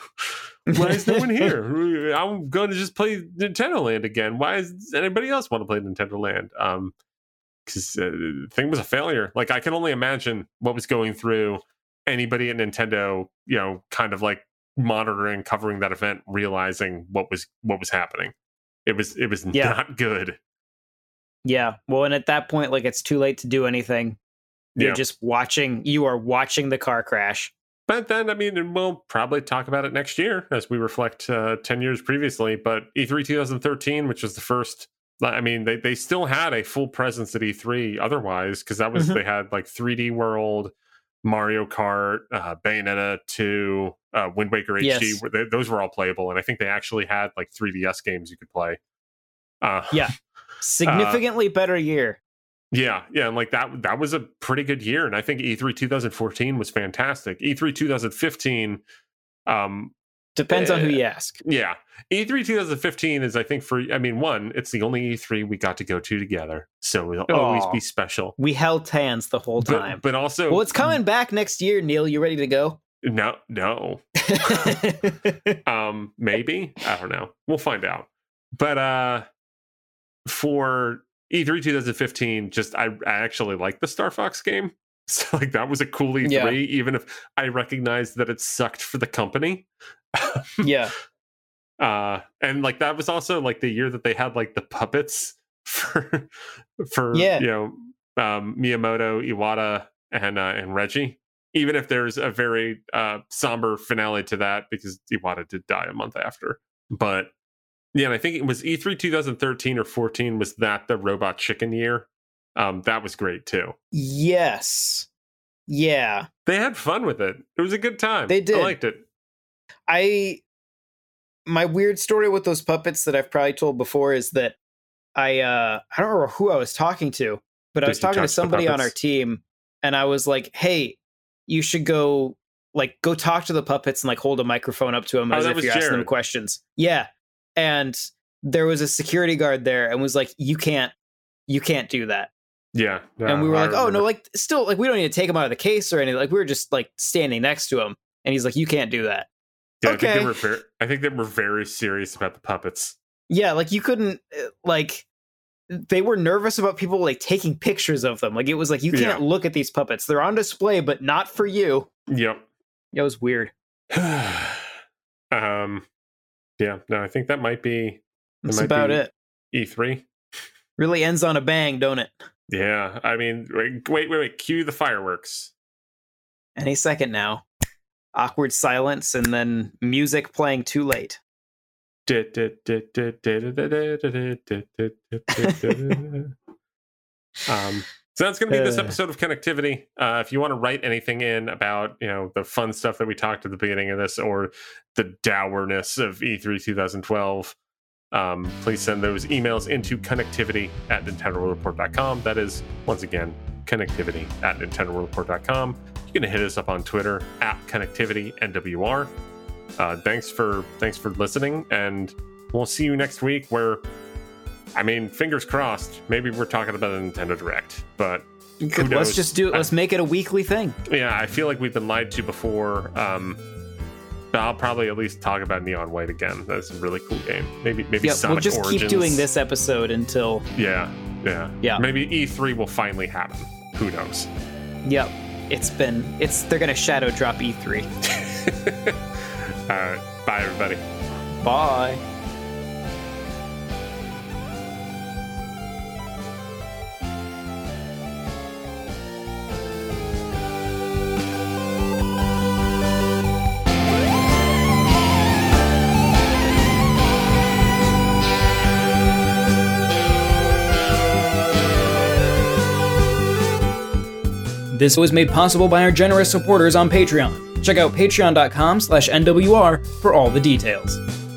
S1: Why is no one here? I'm going to just play Nintendo Land again. Why does anybody else want to play Nintendo Land? Um, because uh, the thing was a failure. Like I can only imagine what was going through anybody at Nintendo. You know, kind of like monitoring, covering that event, realizing what was what was happening. It was it was
S2: Yeah.
S1: not good.
S2: Yeah. Well, and at that point, like it's too late to do anything. You're
S1: Yeah.
S2: just watching. You are watching the car crash.
S1: But then, I mean, we'll probably talk about it next year as we reflect uh, ten years previously. But E three twenty thirteen, which was the first, I mean, they, they still had a full presence at E three otherwise, because that was,
S2: Mhm.
S1: they had like three D World, Mario Kart, uh, Bayonetta two, uh, Wind Waker H D.
S2: Yes.
S1: Where they, those were all playable. And I think they actually had like three D S games you could play. Uh,
S2: Yeah. Significantly better year.
S1: Yeah, yeah, and like that that was a pretty good year, and I think E three twenty fourteen was fantastic. E three twenty fifteen, um,
S2: Depends on who
S1: uh,
S2: you ask.
S1: yeah, E three twenty fifteen is I think for I mean one, it's the only E three we got to go to together, so it'll always
S2: Aw.
S1: be special.
S2: We held hands the whole
S1: But,
S2: time.
S1: but also,
S2: Well, it's coming back next year, Neil. You ready to go?
S1: No, no, um, maybe I don't know. We'll find out. But uh, for E three twenty fifteen, just I, I actually like the Star Fox game. So like that was a cool E three,
S2: Yeah.
S1: even if I recognized that it sucked for the company.
S2: Yeah.
S1: Uh, and like that was also like the year that they had like the puppets for for
S2: Yeah.
S1: you know um, Miyamoto, Iwata, and uh, and Reggie. Even if there's a very uh, somber finale to that because Iwata did die a month after, but. Yeah, and I think it was E three twenty thirteen or fourteen was that the Robot Chicken year. Um, that was great too.
S2: Yes. Yeah.
S1: They had fun with it. It was a good time.
S2: They did.
S1: I liked it.
S2: I my weird story with those puppets that I've probably told before is that I uh I don't remember who I was talking to, but I
S1: Did
S2: was
S1: you
S2: talking to
S1: touch the
S2: somebody on our
S1: puppets?
S2: team and I was like, "Hey, you should go like go talk to the puppets and like hold a microphone up to them
S1: Oh,
S2: as
S1: that
S2: if
S1: was
S2: you're asking them
S1: Jared.
S2: questions." Yeah. And there was a security guard there and was like, "You can't you can't do that."
S1: Yeah.
S2: And we were
S1: I
S2: like, "Oh, no,
S1: remember.
S2: like still like we don't need to take him out of the case or anything. Like we were just like standing next to him." And he's like, "You can't do that."
S1: Yeah, I think
S2: okay.
S1: they were very, I think they were very serious about the puppets.
S2: Yeah, like you couldn't uh, like they were nervous about people like taking pictures of them. Like it was like you can't
S1: Yeah.
S2: look at these puppets. They're on display, but not for you.
S1: Yep.
S2: It was weird.
S1: um. Yeah. No, I think that might be
S2: That's
S1: might
S2: about
S1: be-
S2: it.
S1: E three.
S2: Really ends on a bang, don't it?
S1: Yeah, I mean, wait, wait, wait, wait. Cue the fireworks.
S2: Any second now. Awkward silence and then music playing too late.
S1: um, so that's going to be this episode of Connectivity. Uh, if you want to write anything in about, you know, the fun stuff that we talked at the beginning of this, or the dourness of E three twenty twelve, um, please send those emails into connectivity at nintendo world report dot com. That is, once again, connectivity at nintendo world report dot com. You can hit us up on Twitter at connectivity N W R. Uh, thanks for thanks for listening, and we'll see you next week. Where, I mean, fingers crossed, maybe we're talking about a Nintendo Direct, but who knows?
S2: Let's just do it. Let's make it a weekly thing.
S1: Yeah, I feel like we've been lied to before. Um, but I'll probably at least talk about Neon White again. That's a really cool game. Maybe maybe
S2: yeah,
S1: Sonic
S2: we'll just
S1: Origins.
S2: keep doing this episode until.
S1: Yeah, yeah,
S2: yeah.
S1: Maybe E three will finally happen. Who knows?
S2: Yep, it's been it's. They're gonna shadow drop E three.
S1: All right, bye everybody.
S2: Bye.
S3: This was made possible by our generous supporters on Patreon. Check out patreon.com slash NWR for all the details.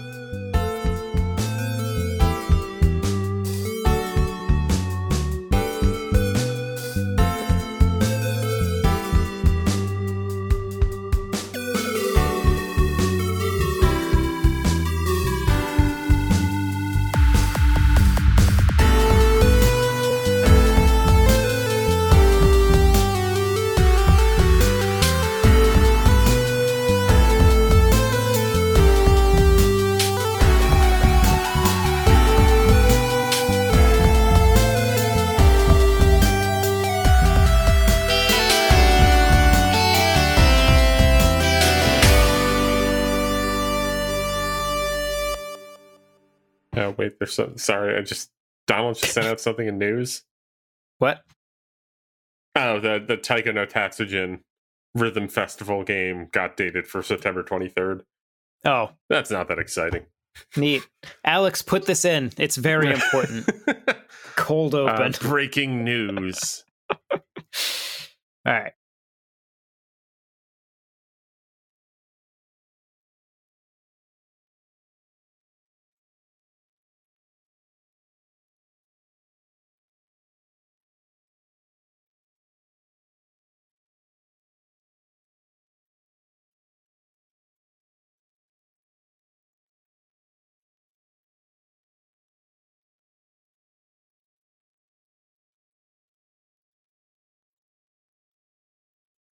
S1: Oh, wait, there's some. Sorry, I just. Donald just sent out something in news.
S2: What?
S1: Oh, the, the Taiko no Tatsujin Rhythm Festival game got dated for September twenty-third.
S2: Oh.
S1: That's not that exciting.
S2: Neat. Alex, put this in. It's very important. Cold open.
S1: Uh, breaking news.
S2: All right.